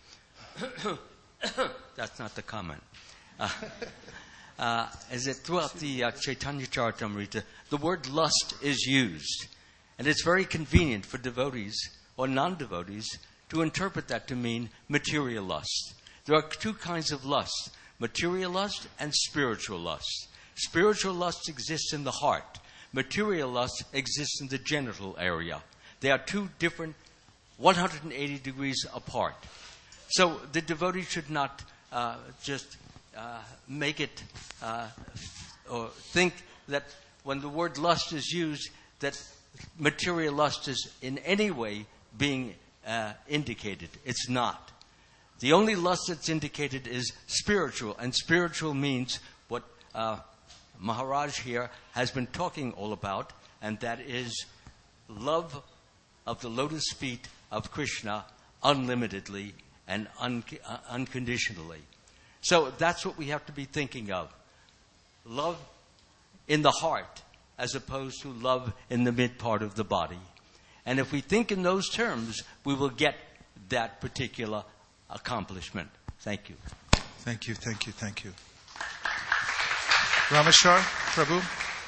that's not the comment. Uh, uh, is that throughout the uh, Chaitanya Charitamrita, the word lust is used. And it's very convenient for devotees or non-devotees to interpret that to mean material lust. There are two kinds of lust, material lust and spiritual lust. Spiritual lust exists in the heart. Material lust exists in the genital area. They are two different, one hundred eighty degrees apart. So the devotee should not uh, just uh, make it uh, or think that when the word lust is used, that material lust is in any way being uh, indicated. It's not. The only lust that's indicated is spiritual, and spiritual means what uh, Maharaj here has been talking all about, and that is love of the lotus feet of Krishna unlimitedly and un- uh, unconditionally. So that's what we have to be thinking of. Love in the heart, as opposed to love in the mid part of the body. And if we think in those terms, we will get that particular accomplishment. Thank you. Thank you, thank you, thank you. Rameshwar, Prabhu.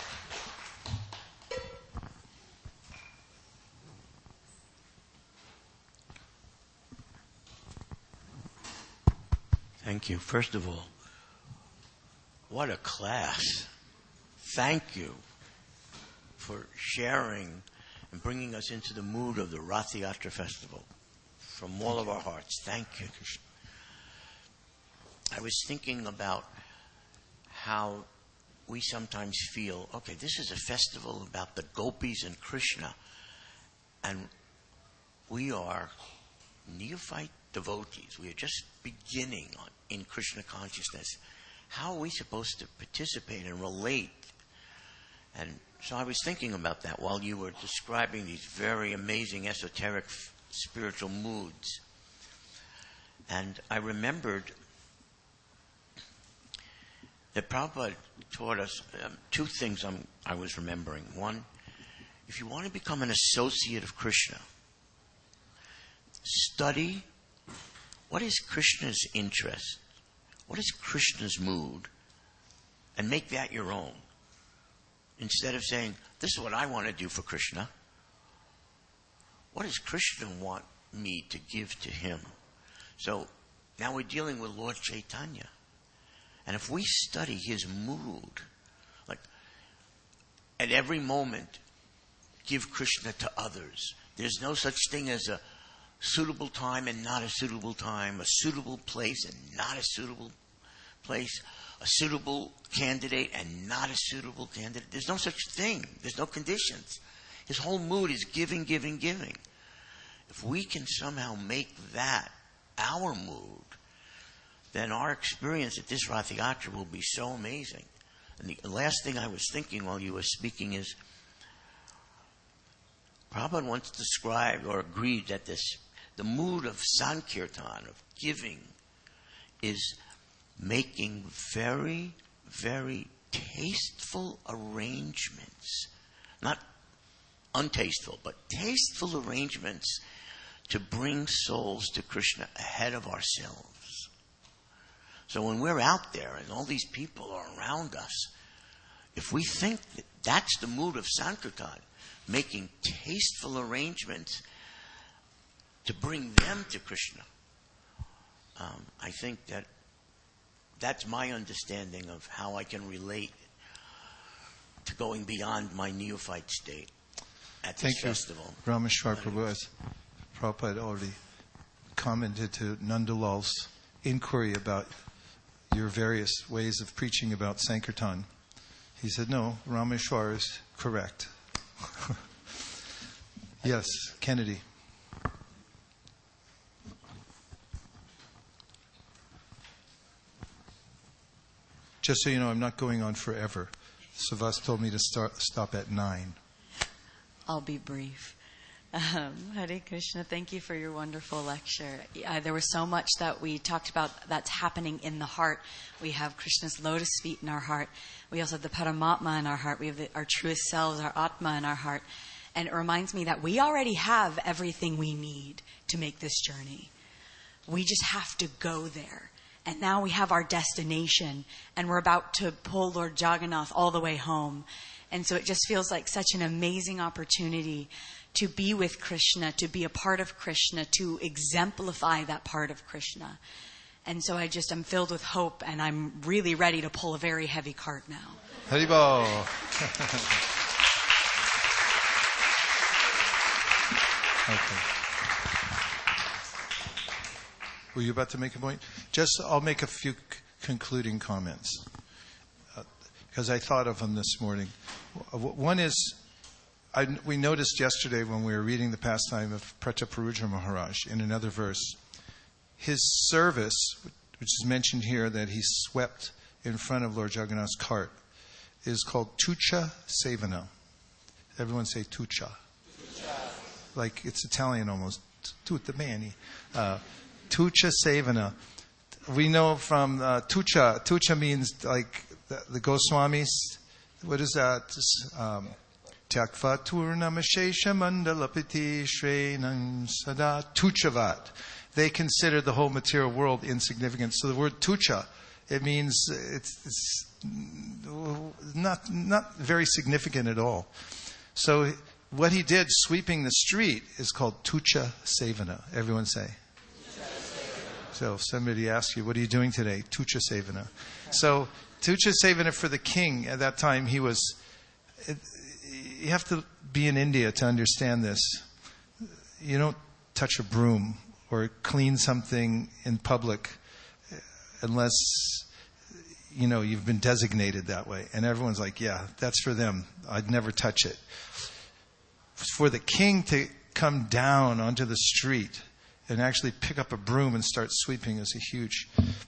Thank you. First of all, what a class. Thank you for sharing and bringing us into the mood of the Rath Yatra Festival. From all of our hearts, thank you. I was thinking about how we sometimes feel, okay, this is a festival about the gopis and Krishna, and we are neophyte devotees. We are just beginning on, in Krishna consciousness. How are we supposed to participate and relate? And so I was thinking about that while you were describing these very amazing esoteric f- spiritual moods. And I remembered that Prabhupada taught us um, two things I'm, I was remembering. One, if you want to become an associate of Krishna, study what is Krishna's interest, what is Krishna's mood, and make that your own. Instead of saying, this is what I want to do for Krishna, what does Krishna want me to give to him? So now we're dealing with Lord Chaitanya. And if we study his mood, like at every moment, give Krishna to others. There's no such thing as a suitable time and not a suitable time, a suitable place and not a suitable place, a suitable candidate and not a suitable candidate. There's no such thing. There's no conditions. His whole mood is giving, giving, giving. If we can somehow make that our mood, then our experience at this Rath Yatra will be so amazing. And the last thing I was thinking while you were speaking is, Prabhupada once described or agreed that this, the mood of Sankirtan, of giving, is making very, very tasteful arrangements. Not untasteful, but tasteful arrangements to bring souls to Krishna ahead of ourselves. So when we're out there and all these people are around us, if we think that that's the mood of Sankirtan, making tasteful arrangements to bring them to Krishna, um, I think that that's my understanding of how I can relate to going beyond my neophyte state at this Thank festival. You, Rameshwar Prabhu. As Prabhupada already commented to Nandalal's inquiry about your various ways of preaching about Sankirtan. He said, no, Rameshwar is correct. Yes, Kennedy. Just so you know, I'm not going on forever. Savas told me to start stop at nine. I'll be brief. Um, Hare Krishna, thank you for your wonderful lecture. Uh, there was so much that we talked about that's happening in the heart. We have Krishna's lotus feet in our heart. We also have the Paramatma in our heart. We have the, our truest selves, our Atma in our heart. And it reminds me that we already have everything we need to make this journey. We just have to go there. And now we have our destination, and we're about to pull Lord Jagannath all the way home. And so it just feels like such an amazing opportunity to be with Krishna, to be a part of Krishna, to exemplify that part of Krishna. And so I just am filled with hope, and I'm really ready to pull a very heavy cart now. Haribol. Okay. Were you about to make a point? Just, I'll make a few c- concluding comments uh, because I thought of them this morning. W- one is, I, we noticed yesterday when we were reading the pastime of Prataparudra Maharaj in another verse, his service, which is mentioned here, that he swept in front of Lord Jagannath's cart, is called Tucha Sevana. Everyone say Tucha. Tucha. Like it's Italian almost. Tutta bene. Uh, Tucha Sevana. We know from uh, Tucha. Tucha means like the, the Goswamis. What is that? Um, Tyakva Turnamashesha Mandalapiti Shrenam Sada Tuchavat. They consider the whole material world insignificant. So the word Tucha, it means it's, it's not not very significant at all. So what he did sweeping the street is called Tucha Sevana. Everyone say. So if somebody asks you, what are you doing today? Tucha Sevana. So Tucha Sevana for the king at that time, he was, it, you have to be in India to understand this. You don't touch a broom or clean something in public unless, you know, you've been designated that way. And everyone's like, yeah, that's for them. I'd never touch it. For the king to come down onto the street and actually pick up a broom and start sweeping is a huge,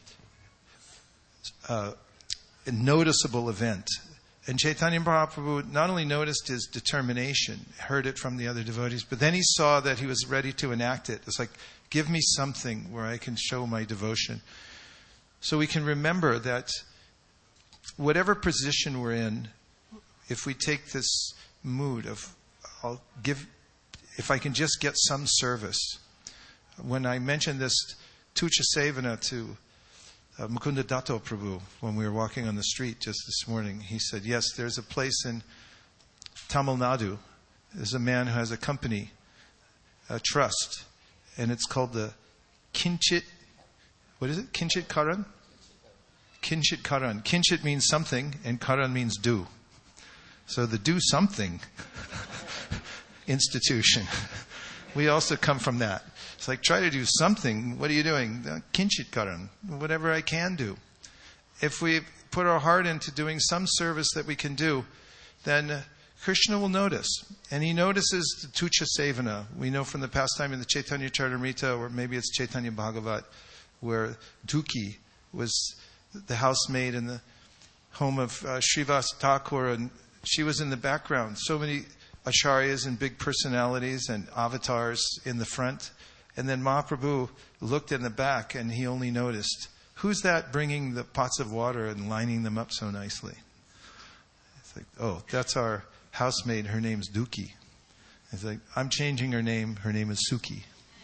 uh, a noticeable event. And Chaitanya Mahaprabhu not only noticed his determination, heard it from the other devotees, but then he saw that he was ready to enact it. It's like, give me something where I can show my devotion. So we can remember that whatever position we're in, if we take this mood of, I'll give, if I can just get some service. When I mentioned this Tucha Sevana to uh, Mukunda Dato Prabhu when we were walking on the street just this morning, he said, yes, there's a place in Tamil Nadu. There's a man who has a company, a trust, and it's called the Kinchit, what is it? Kinchit Karan? Kinchit Karan. Kinchit means something, and Karan means do. So the do something institution. We also come from that. It's like, try to do something. What are you doing? Kinchit karan. Whatever I can do. If we put our heart into doing some service that we can do, then Krishna will notice. And he notices the Tucha Sevana. We know from the pastime in the Chaitanya Charitamrita, or maybe it's Chaitanya Bhagavat, where Duki was the housemaid in the home of uh, Srivas Thakur, and she was in the background. So many acharyas and big personalities and avatars in the front. And then Mahaprabhu looked in the back and he only noticed, who's that bringing the pots of water and lining them up so nicely? It's like, oh, that's our housemaid. Her name's Duki. It's like, I'm changing her name. Her name is Suki.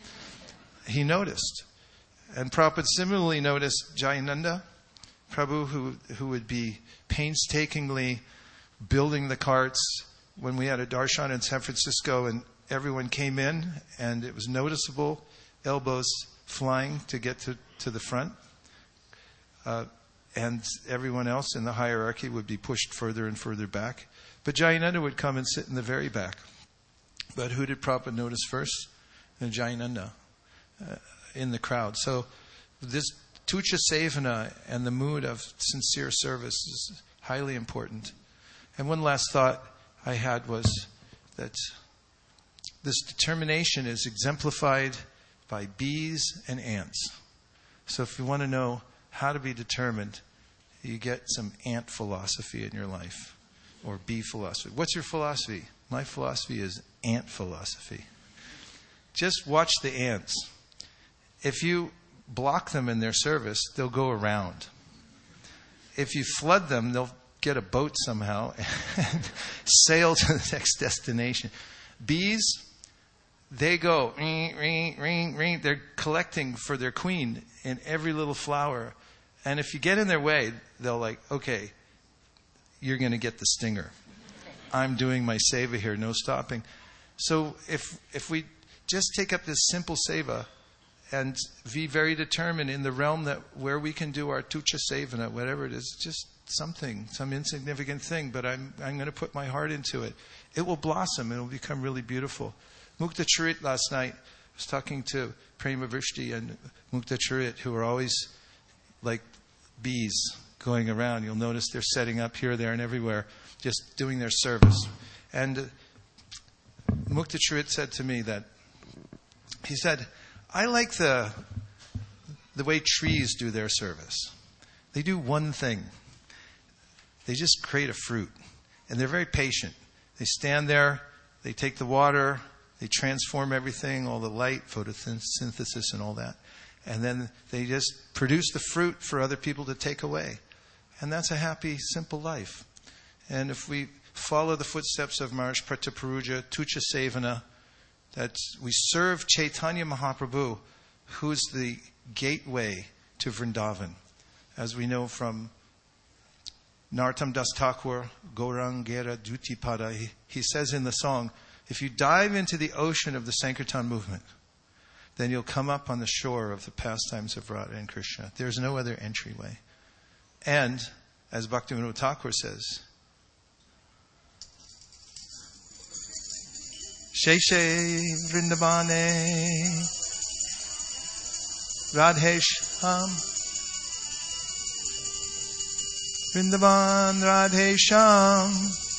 He noticed. And Prabhupada similarly noticed Jayananda, Prabhu, who, who would be painstakingly building the carts when we had a darshan in San Francisco and everyone came in and it was noticeable, elbows flying to get to, to the front. Uh, and everyone else in the hierarchy would be pushed further and further back. But Jayananda would come and sit in the very back. But who did Prabhupada notice first? And Jayananda uh, in the crowd. So this Tucha Sevana and the mood of sincere service is highly important. And one last thought I had was that this determination is exemplified by bees and ants. So if you want to know how to be determined, you get some ant philosophy in your life, or bee philosophy. What's your philosophy? My philosophy is ant philosophy. Just watch the ants. If you block them in their service, they'll go around. If you flood them, they'll get a boat somehow and sail to the next destination. Bees, they go, ring, ring, ring, ring. They're collecting for their queen in every little flower. And if you get in their way, they'll like, okay, you're going to get the stinger. I'm doing my seva here, no stopping. So if if we just take up this simple seva and be very determined in the realm that where we can do our tucha sevana, whatever it is, just something, some insignificant thing, but I'm I'm going to put my heart into it. It will blossom. It will become really beautiful. Mukta Charit last night, I was talking to Prema Vrishti and Mukta Charit, who are always like bees going around. You'll notice they're setting up here, there, and everywhere, just doing their service. And uh, Mukta Charit said to me that, he said, I like the the way trees do their service. They do one thing. They just create a fruit. And they're very patient. They stand there, they take the water, they transform everything, all the light, photosynthesis and all that. And then they just produce the fruit for other people to take away. And that's a happy, simple life. And if we follow the footsteps of Maharaj Prataparuja, Tucha Sevana, that we serve Chaitanya Mahaprabhu, who's the gateway to Vrindavan. As we know from Narottam Das Thakur, Gaurangera Dutipada, he, he says in the song, if you dive into the ocean of the Sankirtan movement, then you'll come up on the shore of the pastimes of Radha and Krishna. There's no other entryway. And, as Bhaktivinoda Thakur says, Sheshe Vrindavane Radhesham Vrindavan Radhesham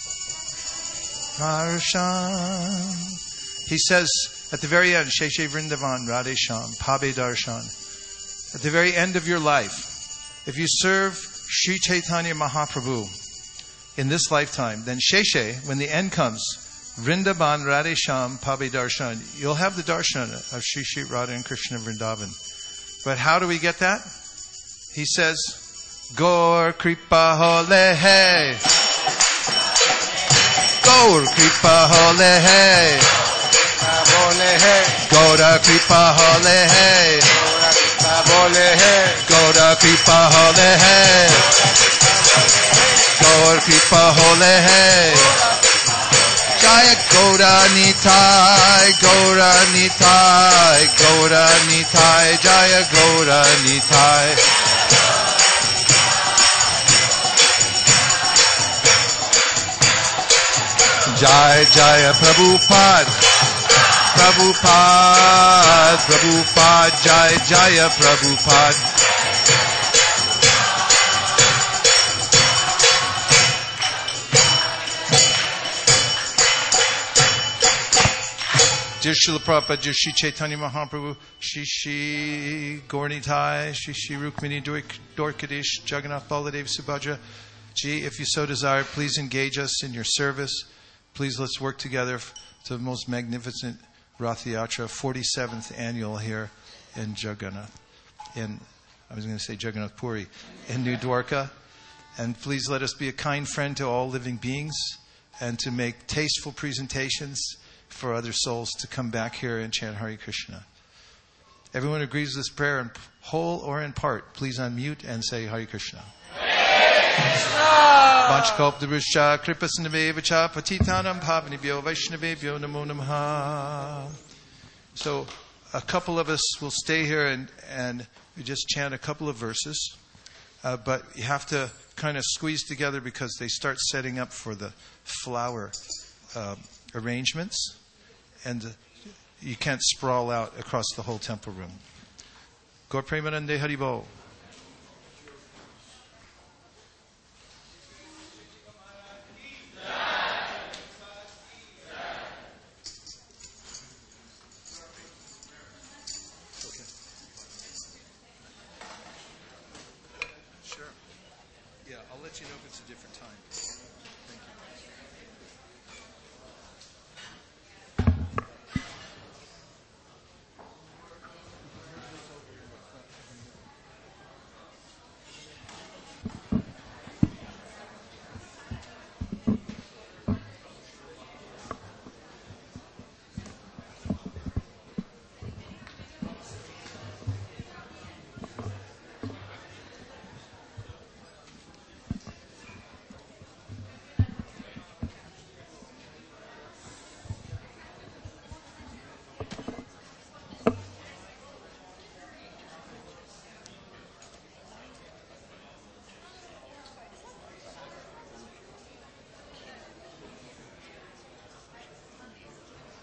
Harsham. He says at the very end, Sheshe Vrindavan Radhesham Pabe Darshan. At the very end of your life, if you serve Sri Chaitanya Mahaprabhu in this lifetime, then Sheshe, when the end comes, Vrindavan Radhesham Pabe Darshan, you'll have the darshan of Sri Sri Radha and Krishna Vrindavan. But how do we get that? He says, Gaur Kripa Hole Hai. Gaur Kripa Hole Hai. Gaura Kripa Hole Hai. Gaura Kripa Hole Hai. Gaur Kripa Hole Hai. Jaya Gaura Nitai, Gaura Nitai, Gaura Nitai, Jaya Gaura Nitai. Jai Jaya Prabhupada. Prabhupada, Prabhupada, Jai Jaya Prabhupada. Dear Srila Prabhupada, dear Shri Chaitanya Mahaprabhu, Shri Shri Gauranitai, Shri Shri Rukmini Dwarkadish, Jagannath Baladev Subhadra. Ji, if you so desire, please engage us in your service. Please let's work together to the most magnificent Rath Yatra, forty-seventh annual here in Jagannath. In, I was going to say Jagannath Puri, in New Dwarka. And please let us be a kind friend to all living beings and to make tasteful presentations for other souls to come back here and chant Hare Krishna. Everyone agrees with this prayer in whole or in part. Please unmute and say Hare Krishna. Vanchkalptaruscha kripasinnavevacha patitanam pavanibhyo vaishnavebhyo namo namaha. So a couple of us will stay here and, and we just chant a couple of verses. Uh, but you have to kind of squeeze together because they start setting up for the flower uh, arrangements. And uh, you can't sprawl out across the whole temple room. Gaur Premanande Haribo. Sure. Yeah, I'll let you know if it's a different time.